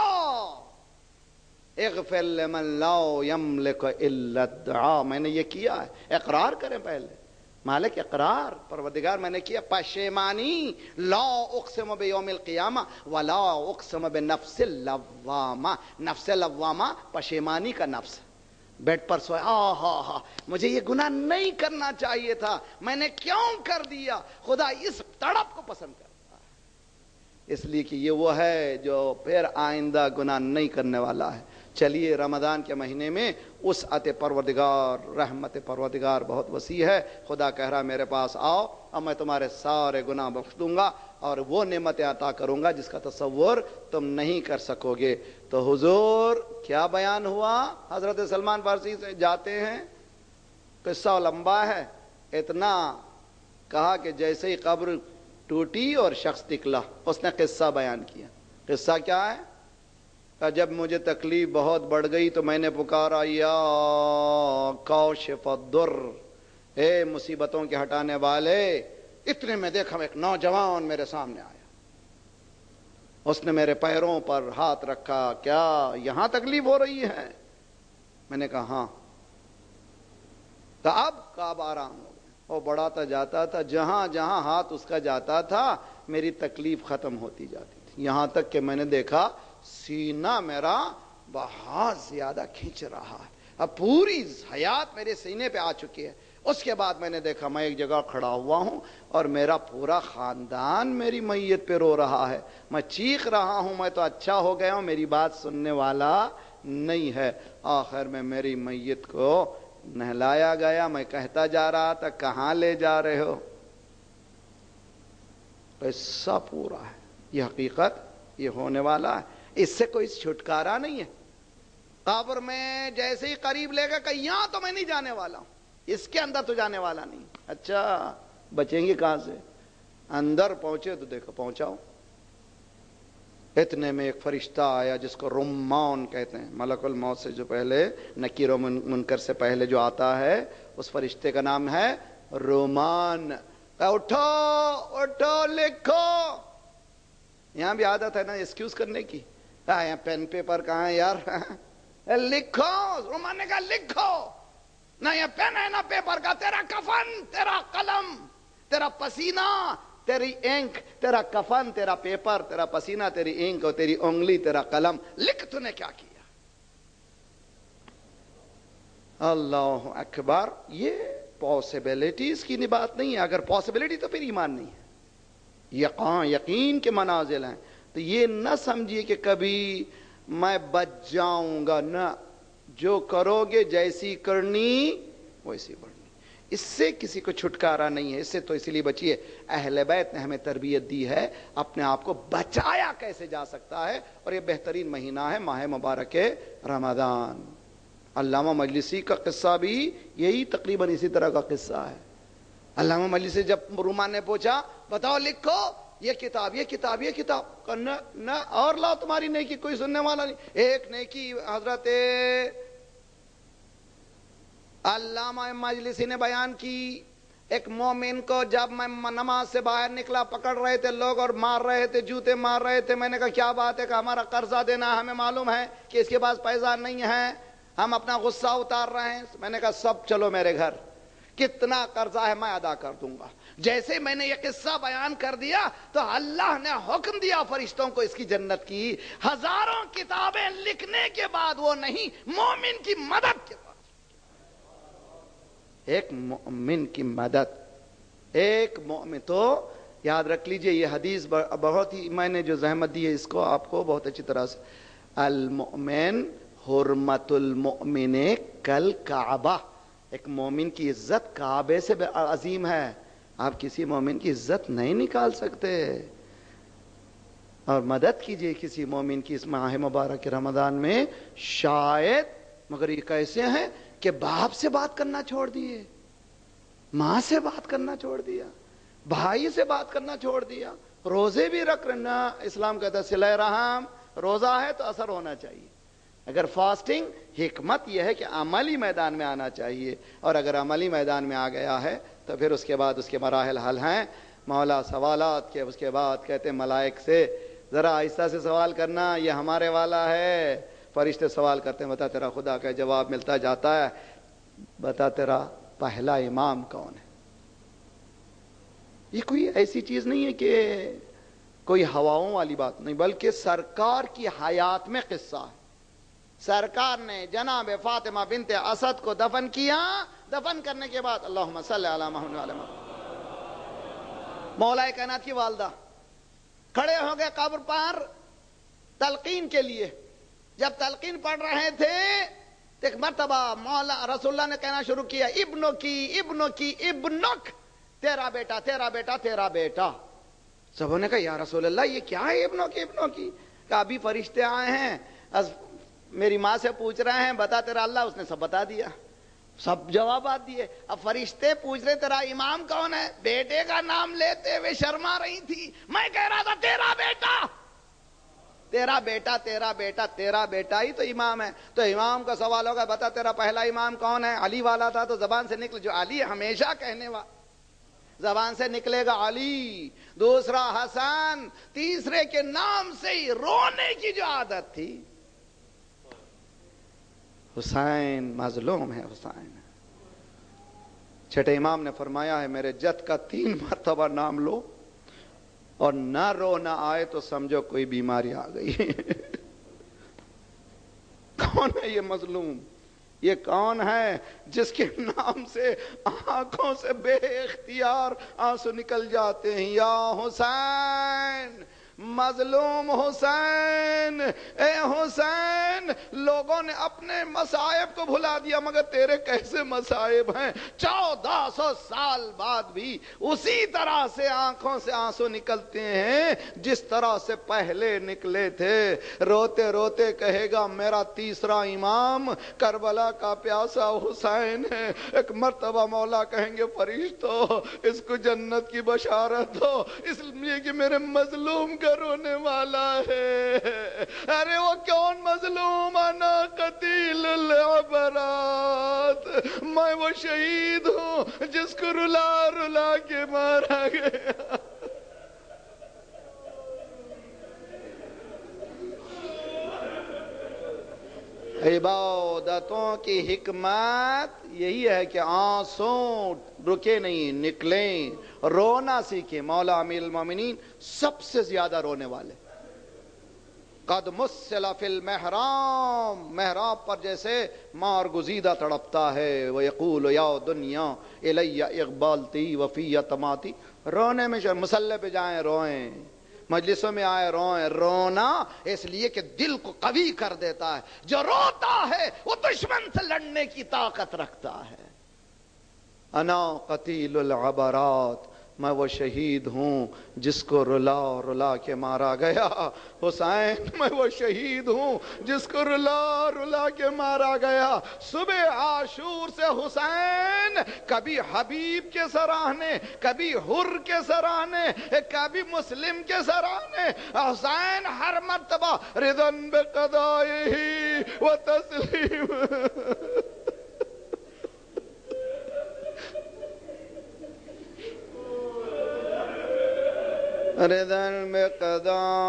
اغفر لمن لا یملک الا الدعاء. میں نے یہ کیا ہے, اقرار کریں پہلے. مالک اقرار, پروردگار میں نے کیا پشیمانی. لا اقسم بیوم القیامہ ولا اقسم بنفس اللوامہ. نفس لوامہ پشیمانی کا نفس, بیڈ پر سویا, ہاں مجھے یہ گناہ نہیں کرنا چاہیے تھا, میں نے کیوں کر دیا. خدا اس تڑپ کو پسند کرتا ہے, اس لیے کہ یہ وہ ہے جو پھر آئندہ گناہ نہیں کرنے والا ہے. چلیے رمضان کے مہینے میں وسعت پروردگار, رحمت پروردگار بہت وسیع ہے. خدا کہہ رہا میرے پاس آؤ اور میں تمہارے سارے گناہ بخش دوں گا, اور وہ نعمتیں عطا کروں گا جس کا تصور تم نہیں کر سکو گے. تو حضور کیا بیان ہوا, حضرت سلمان فارسی سے جاتے ہیں, قصہ لمبا ہے. اتنا کہا کہ جیسے ہی قبر ٹوٹی اور شخص نکلا, اس نے قصہ بیان کیا. قصہ کیا ہے, جب مجھے تکلیف بہت بڑھ گئی تو میں نے پکارا یا کاشف الضر, اے مصیبتوں کے ہٹانے والے. اتنے میں دیکھا ایک نوجوان میرے سامنے آیا, اس نے میرے پیروں پر ہاتھ رکھا. کیا یہاں تکلیف ہو رہی ہے؟ میں نے کہا ہاں. تو اب آرام ہو گیا. وہ بڑھاتا جاتا تھا, جہاں جہاں ہاتھ اس کا جاتا تھا میری تکلیف ختم ہوتی جاتی تھی, یہاں تک کہ میں نے دیکھا سینہ میرا بہت زیادہ کھینچ رہا ہے. اب پوری حیات میرے سینے پہ آ چکی ہے. اس کے بعد میں نے دیکھا میں ایک جگہ کھڑا ہوا ہوں اور میرا پورا خاندان میری میت پہ رو رہا ہے. میں چیخ رہا ہوں میں تو اچھا ہو گیا ہوں, میری بات سننے والا نہیں ہے. آخر میں میری میت کو نہلایا گیا. میں کہتا جا رہا تھا کہاں لے جا رہے ہو. قصہ پورا ہے, یہ حقیقت, یہ ہونے والا ہے, اس سے کوئی چھٹکارا نہیں ہے. قبر میں جیسے ہی قریب لے گا کہ یہاں تو میں نہیں جانے والا ہوں, اس کے اندر تو جانے والا نہیں. اچھا بچیں گے کہاں سے؟ اندر پہنچے تو دیکھو پہنچاؤ. اتنے میں ایک فرشتہ آیا جس کو رمان کہتے ہیں, ملک الموت سے جو پہلے, نکیر و منکر سے پہلے جو آتا ہے, اس فرشتے کا نام ہے رومان. اٹھو اٹھو لکھو. یہاں بھی عادت ہے نا ایکسکیوز کرنے کی, یہاں پین پیپر کہاں ہے یار, لکھو. رومان نے کہا لکھو, نہ یہ پین ہے نہ پیپر کا, تیرا کفن, تیرا قلم, تیرا پسینہ, تیری اینک, تیرا کفن, تیرا پیپر, تیرا پسینہ, تیری اینک اور تیری انگلی, تیرا قلم, لکھ تو نے کیا کیا. اللہ اکبر. یہ پاسبلٹیز کی بات نہیں ہے. اگر پاسبلٹی تو پھر ایمان نہیں ہے. یقین کے منازل ہیں. تو یہ نہ سمجھیے کہ کبھی میں بچ جاؤں گا, نہ, جو کرو گے جیسی کرنی ویسی بڑھنی. اس سے کسی کو چھٹکارا نہیں ہے. اس سے تو اسی لیے بچیے, اہل بیت نے ہمیں تربیت دی ہے, اپنے آپ کو بچایا کیسے جا سکتا ہے. اور یہ بہترین مہینہ ہے ماہ مبارک رمضان. علامہ مجلسی کا قصہ بھی یہی تقریباً اسی طرح کا قصہ ہے. علامہ مجلسی جب رومان نے پوچھا بتاؤ لکھو, یہ کتاب, یہ کتاب, یہ کتاب, نہ اور لاؤ, تمہاری نیکی کوئی سننے والا نہیں. ایک نیکی حضرت علامہ مجلسی نے بیان کی. ایک مومن کو جب میں نماز سے باہر نکلا, پکڑ رہے تھے لوگ اور مار رہے تھے, جوتے مار رہے تھے. میں نے کہا کیا بات ہے؟ کہ ہمارا قرضہ دینا ہے, ہمیں معلوم ہے کہ اس کے پاس پیسہ نہیں ہے, ہم اپنا غصہ اتار رہے ہیں. میں نے کہا سب چلو میرے گھر, کتنا قرضہ ہے میں ادا کر دوں گا. جیسے میں نے یہ قصہ بیان کر دیا تو اللہ نے حکم دیا فرشتوں کو اس کی جنت کی. ہزاروں کتابیں لکھنے کے بعد وہ نہیں, مومن کی مدد کے بعد. ایک مومن کی مدد, ایک مومن. تو یاد رکھ لیجئے یہ حدیث بہت ہی, میں نے جو زحمت دی ہے اس کو آپ کو بہت اچھی طرح سے. المؤمن حرمت المؤمن کل کعبہ. ایک مومن کی عزت کعبے سے عظیم ہے. آپ کسی مومن کی عزت نہیں نکال سکتے. اور مدد کیجئے کسی مومن کی اس ماہ مبارک رمضان میں. شاید, مگر یہ کیسے ہیں کہ باپ سے بات کرنا چھوڑ دیے, ماں سے بات کرنا چھوڑ دیا, بھائی سے بات کرنا چھوڑ دیا, روزے بھی رکھ رہنا. اسلام کہتا ہے صلہ رحم, روزہ ہے تو اثر ہونا چاہیے. اگر فاسٹنگ, حکمت یہ ہے کہ عملی میدان میں آنا چاہیے, اور اگر عملی میدان میں آ گیا ہے تو پھر اس کے بعد اس کے مراحل حل ہیں. مولا سوالات کے, اس کے بعد کہتے ہیں ملائک سے ذرا آہستہ سے سوال کرنا, یہ ہمارے والا ہے. فرشتے سوال کرتے ہیں بتا تیرا خدا کا, جواب ملتا جاتا ہے بتا تیرا پہلا امام کون ہے. یہ کوئی ایسی چیز نہیں ہے کہ کوئی ہواؤں والی بات نہیں, بلکہ سرکار کی حیات میں قصہ ہے. سرکار نے جناب فاطمہ بنت اسد کو دفن کیا. دفن کرنے کے بعد اللہم صلی علی محمد وعلی محمد, مولا کائنات کی والدہ کھڑے ہو گئے قبر پر تلقین کے لیے. جب تلقین پڑھ رہے تھے تو ایک مرتبہ مولا رسول اللہ نے کہنا شروع کیا, ابنو کی ابنو کی ابنک, تیرا بیٹا تیرا بیٹا تیرا بیٹا. سبوں نے کہا یا رسول اللہ یہ کیا ہے ابنو کی ابنو کی؟ کہ ابھی فرشتے آئے ہیں, میری ماں سے پوچھ رہے ہیں بتا تیرا اللہ, اس نے سب بتا دیا, سب جوابات دیے. اب فرشتے پوچھ رہے تیرا امام کون ہے, بیٹے کا نام لیتے ہوئے شرما رہی تھی. میں کہہ رہا تھا تیرا بیٹا تیرا بیٹا تیرا بیٹا, تیرا بیٹا ہی تو امام ہے. تو امام کا سوال ہوگا بتا تیرا پہلا امام کون ہے؟ علی والا تھا تو زبان سے نکل, جو علی ہمیشہ کہنے والا, زبان سے نکلے گا علی. دوسرا حسن, تیسرے کے نام سے ہی رونے کی جو عادت تھی. حسین مظلوم ہے, حسین. چھٹے امام نے فرمایا ہے میرے جد کا 3 مرتبہ نام لو اور نہ رو نہ آئے تو سمجھو کوئی بیماری آ گئی. کون ہے یہ مظلوم؟ یہ کون ہے جس کے نام سے آنکھوں سے بے اختیار آنسو نکل جاتے ہیں؟ یا حسین مظلوم حسین، اے حسین لوگوں نے اپنے مصائب کو بھلا دیا مگر تیرے کیسے مصائب ہیں؟ 1400 سال بعد بھی اسی طرح سے آنکھوں سے آنسو نکلتے ہیں جس طرح سے پہلے نکلے تھے۔ روتے روتے کہے گا میرا تیسرا امام کربلا کا پیاسا حسین ہے۔ ایک مرتبہ مولا کہیں گے فرشتوں اس کو جنت کی بشارت دو، اس لیے کہ میرے مظلوم کا رونے والا ہے۔ ارے وہ کون مظلوم؟ انا قتیل العبرات، میں وہ شہید ہوں جس کو رلا رلا کے مارا گیا۔ عبادتوں کی حکمت یہی ہے کہ آنسو رکے نہیں، نکلیں، رونا سیکھیں۔ مولا امیر المومنین سب سے زیادہ رونے والے۔ قد مسل فی المحرام، محراب پر جیسے مار گزیدہ تڑپتا ہے۔ وَيَقُولُ يَا دُنْيَا إِلَيَّ اِقْبَالْتِي وَفِيَّ تَمَاتِي، رونے میں مسلح پہ جائیں روئیں، مجلسوں میں آئے روئیں۔ رونا اس لیے کہ دل کو قوی کر دیتا ہے، جو روتا ہے وہ دشمن سے لڑنے کی طاقت رکھتا ہے۔ انا قتیل العبرات، میں وہ شہید ہوں جس کو رلا رلا کے مارا گیا۔ حسین میں وہ شہید ہوں جس کو رلا رلا کے مارا گیا۔ صبح عاشور سے حسین کبھی حبیب کے سراہنے، کبھی حر کے سراہنے، کبھی مسلم کے سراہنے۔ حسین ہر مرتبہ رضن بقضائہ و تسلیم، رضا بقضائہ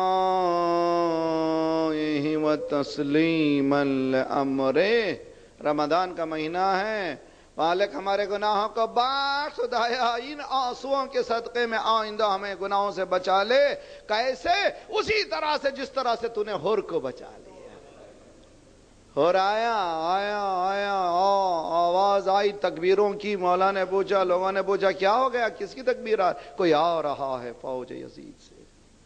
وتسلیما لامرہ۔ رمضان کا مہینہ ہے، مالک ہمارے گناہوں کو بخش، خدایا ان آنسوؤں کے صدقے میں آئندہ ہمیں گناہوں سے بچا لے۔ کیسے؟ اسی طرح سے جس طرح سے تو نے حر کو بچا لیا۔ اور آیا آیا آیا آواز آئی تکبیروں کی۔ مولا نے پوچھا، لوگوں نے پوچھا کیا ہو گیا، کس کی تکبیر آ؟ کوئی آ رہا ہے فوج یزید سے۔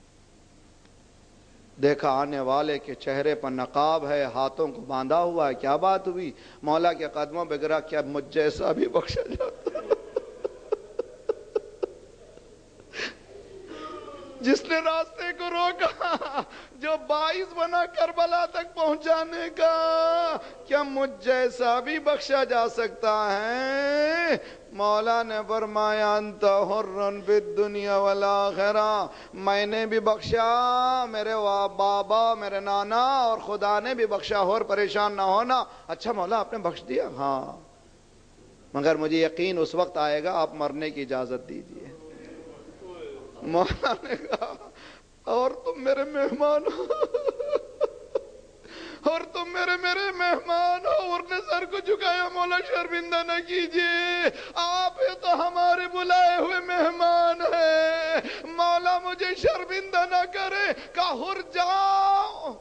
دیکھا آنے والے کے چہرے پر نقاب ہے، ہاتھوں کو باندھا ہوا ہے۔ کیا بات ہوئی؟ مولا کے قدموں پہ گرا، کیا مجھ جیسا بھی بخشا جاتا؟ جس نے راستے کو روکا، جو باعث بنا کربلا تک پہنچانے کا، کیا مجھ جیسا بھی بخشا جا سکتا ہے؟ مولا نے فرمایا انت حر فی الدنیا والآخرہ، میں نے بھی بخشا، میرے بابا، میرے نانا اور خدا نے بھی بخشا، اور پریشان نہ ہونا۔ اچھا مولا آپ نے بخش دیا؟ ہاں، مگر مجھے یقین اس وقت آئے گا آپ مرنے کی اجازت دیجیے۔ مولا نے کہا اور تم میرے مہمان ہو، اور تم میرے مہمان ہو۔ اور نے سر کو جھکایا، مولا شرمندہ نہ کیجیے، آپ تو ہمارے بلائے ہوئے مہمان ہیں، مولا مجھے شرمندہ نہ کرے۔ کہا حر جاؤ۔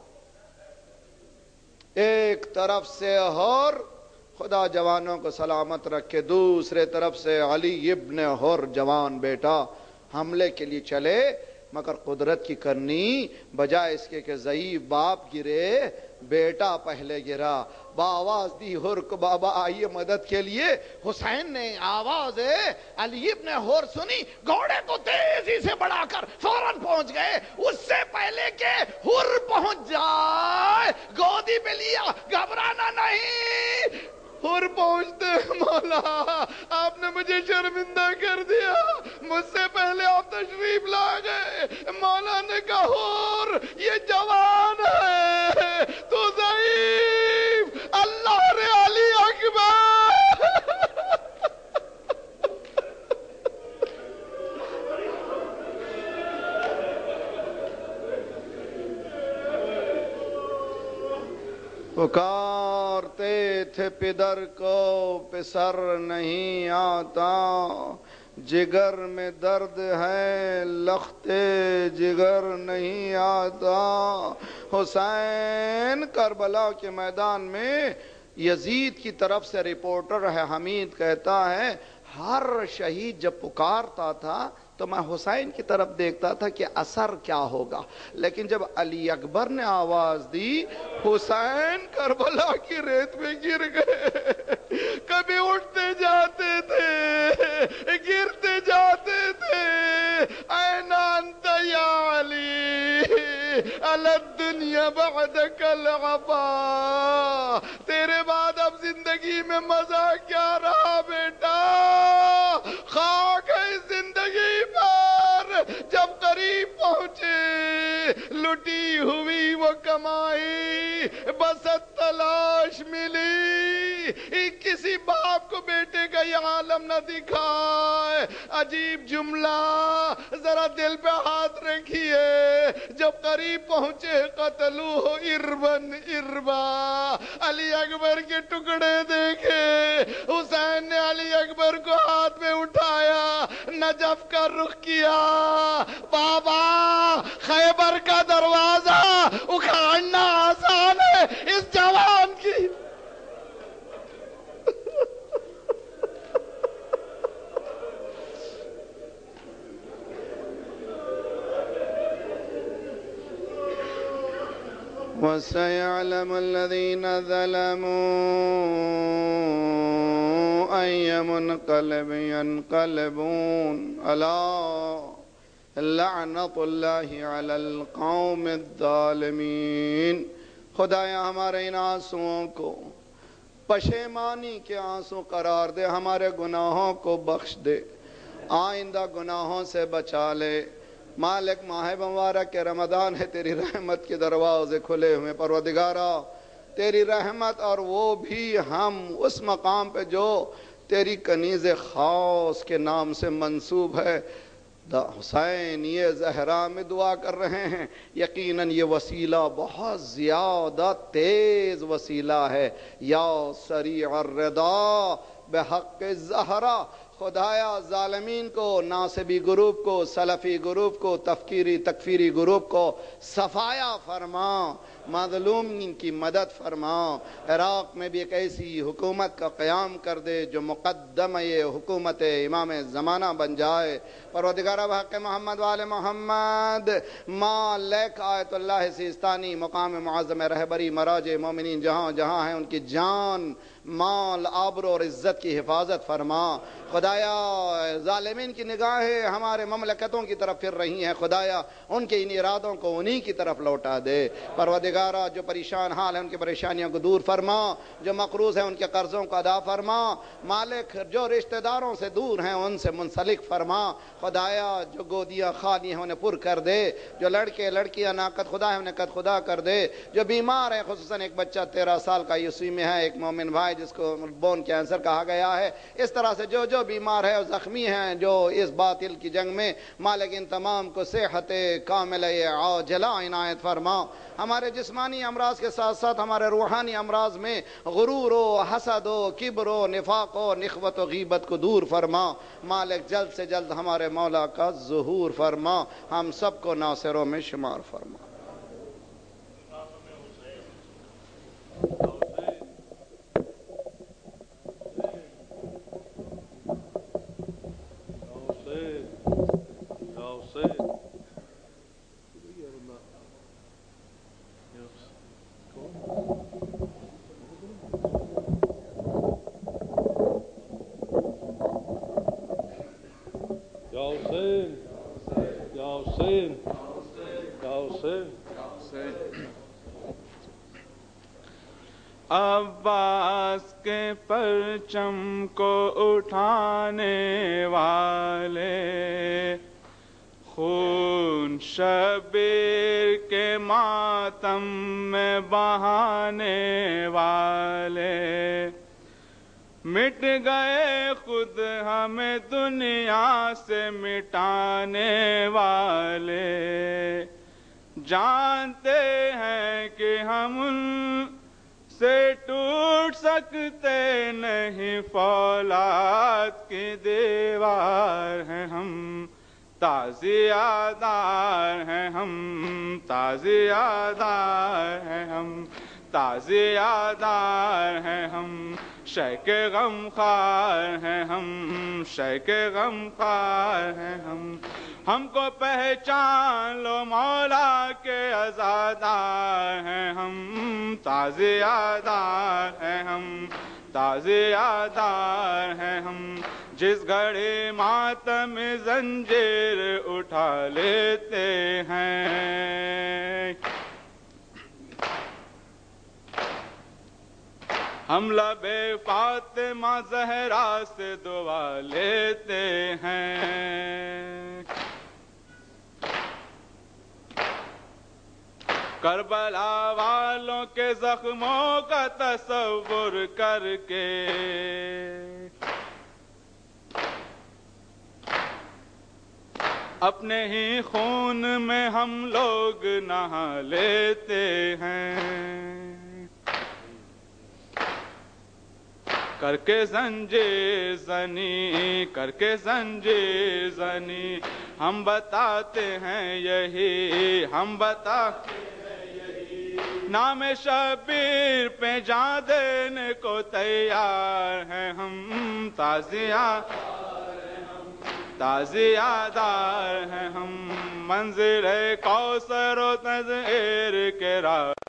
ایک طرف سے حر، خدا جوانوں کو سلامت رکھے، دوسرے طرف سے علی ابن حر جوان بیٹا حملے کے لیے چلے، مگر قدرت کی کرنی بجائے اس کے کہ ضعیف باپ گرے، بیٹا پہلے گرا۔ بآواز دی حر کو، بابا آئیے مدد کے لیے۔ حسین نے آواز علی ابن حر سنی، گھوڑے کو تیزی سے بڑھا کر فوراً پہنچ گئے، اس سے پہلے کہ حر پہنچ جائے۔ گودی پہ لیا، گھبرانا نہیں۔ حر پہنچتے، مولا آپ نے مجھے شرمندہ کر دیا، مجھ سے پہلے آپ تشریف لا گئے۔ مولا نے کہا حر یہ جوان ہے، تو ضعیف، اللہ رے علی اکبر۔ پکارتے تھے پدر کو پسر نہیں آتا، جگر میں درد ہے لخت جگر نہیں آتا۔ حسین کربلا کے میدان میں یزید کی طرف سے رپورٹر ہے حمید، کہتا ہے ہر شہید جب پکارتا تھا تو میں حسین کی طرف دیکھتا تھا کہ اثر کیا ہوگا، لیکن جب علی اکبر نے آواز دی حسین کربلا کی ریت میں گر گئے. کبھی اٹھتے جاتے تھے گرتے جاتے تھے. این انت یا علی علی الدنیا بعدک العفا. تیرے بعد اب زندگی میں مزہ کیا رہا بیٹا، خاک ہے زندگی پر. جب قریب پہنچے لٹی ہوئی وہ کمائی بس تلاش ملی. کسی باپ کو بیٹے کا یہ عالم نہ دکھائے. عجیب جملہ، ذرا دل پہ ہاتھ رکھیے. جب قریب پہنچے قتلوہ اربن اربا. علی اکبر کے ٹکڑے دیکھے. حسین نے علی اکبر کو ہاتھ میں اٹھایا، نجف کا رخ کیا. بابا خیبر کا دروازہ اکھاڑنا آسان ہے، اس جوان کی وَسَيَعْلَمُ الَّذِينَ ظَلَمُوا أَيَّ مُنْقَلَبٍ يَنْقَلِبُونَ أَلَا لَعْنَةُ اللَّهِ عَلَى الْقَوْمِ الظَّالِمِينَ. خدایا ہمارے ان آنسوؤں کو پشیمانی کے آنسو قرار دے، ہمارے گناہوں کو بخش دے، آئندہ گناہوں سے بچا لے. مالک ماہ مبارک کے رمضان ہے، تیری رحمت کے دروازے کھلے ہوئے. پروردگارا تیری رحمت، اور وہ بھی ہم اس مقام پہ جو تیری کنیز خاص کے نام سے منسوب ہے. حسین یہ زہرا میں دعا کر رہے ہیں، یقیناً یہ وسیلہ بہت زیادہ تیز وسیلہ ہے. یا سریع الرضا بحق الزہرا. خدایا ظالمین کو، ناصبی گروپ کو، سلفی گروپ کو، تکفیری گروپ کو صفایا فرما، مظلومین کی مدد فرما. عراق میں بھی ایک ایسی حکومت کا قیام کر دے جو مقدمہ یہ حکومت امام زمانہ بن جائے. پروردگارہ بحق محمد وآل محمد مالک آیت اللہ سیستانی مقام معظم رہبری مراجع مومنین جہاں جہاں ہیں ان کی جان مال آبرو اور عزت کی حفاظت فرما. خدایا ظالمین کی نگاہیں ہمارے مملکتوں کی طرف پھر رہی ہیں، خدایا ان کے ان ارادوں کو انہی کی طرف لوٹا دے. پروردگارہ جو پریشان حال ہیں ان کی پریشانیوں کو دور فرما، جو مقروض ہیں ان کے قرضوں کو ادا فرما. مالک جو رشتہ داروں سے دور ہیں ان سے منسلک فرما. خدایا جو گودیاں خالی ہیں انہیں پر کر دے، جو لڑکے لڑکیاں ناقد خدا ہیں انہیں قد خدا کر دے. جو بیمار ہیں، خصوصاً ایک بچہ 13 سال کا یوسوی میں ہے، ایک مومن بھائی جس کو بون کینسر کہا گیا ہے، اس طرح سے جو بیمار ہے اور زخمی ہیں جو اس باطل کی جنگ میں، مالک ان تمام کو صحت کاملہ عاجلہ عنایت فرما. ہمارے جسمانی امراض کے ساتھ ساتھ ہمارے روحانی امراض میں غرور و حسد و کبر و نفاق و نخوت و غیبت کو دور فرما. مالک جلد سے جلد ہمارے مولا کا ظہور فرما، ہم سب کو ناصروں میں شمار فرما. عباس کے پرچم کو اٹھانے والے، خون شبیر کے ماتم میں بہانے والے، مٹ گئے خود ہمیں دنیا سے مٹانے والے. جانتے ہیں کہ ہم ان سے ٹوٹ سکتے نہیں، فولاد کی دیوار ہیں ہم، تعزیہ دار ہیں ہم، تعزیہ دار ہیں ہم، تعزیہ دار ہیں ہم. شے کے غم خوار ہیں ہم، شے کے غم خوار ہیں ہم کو پہچان لو مولا کے عزادار ہیں ہم، تعزیہدار ہیں ہم، تعزیہدار ہیں ہم، جس گھڑی ماتم زنجیر اٹھا لیتے ہیں، ہم لب فاطمہ زہرا سے دعا لیتے ہیں، کربلا والوں کے زخموں کا تصور کر کے اپنے ہی خون میں ہم لوگ نہا لیتے ہیں، کر کے زنجیر زنی، کر کے زنجیر زنی، ہم بتاتے ہیں یہی، ہم بتاتے ہیں یہی، نام شبیر پہ جان دینے کو تیار ہیں ہم، تعزیہدار ہیں ہم، منزل کوثر و تذکیر کے راہ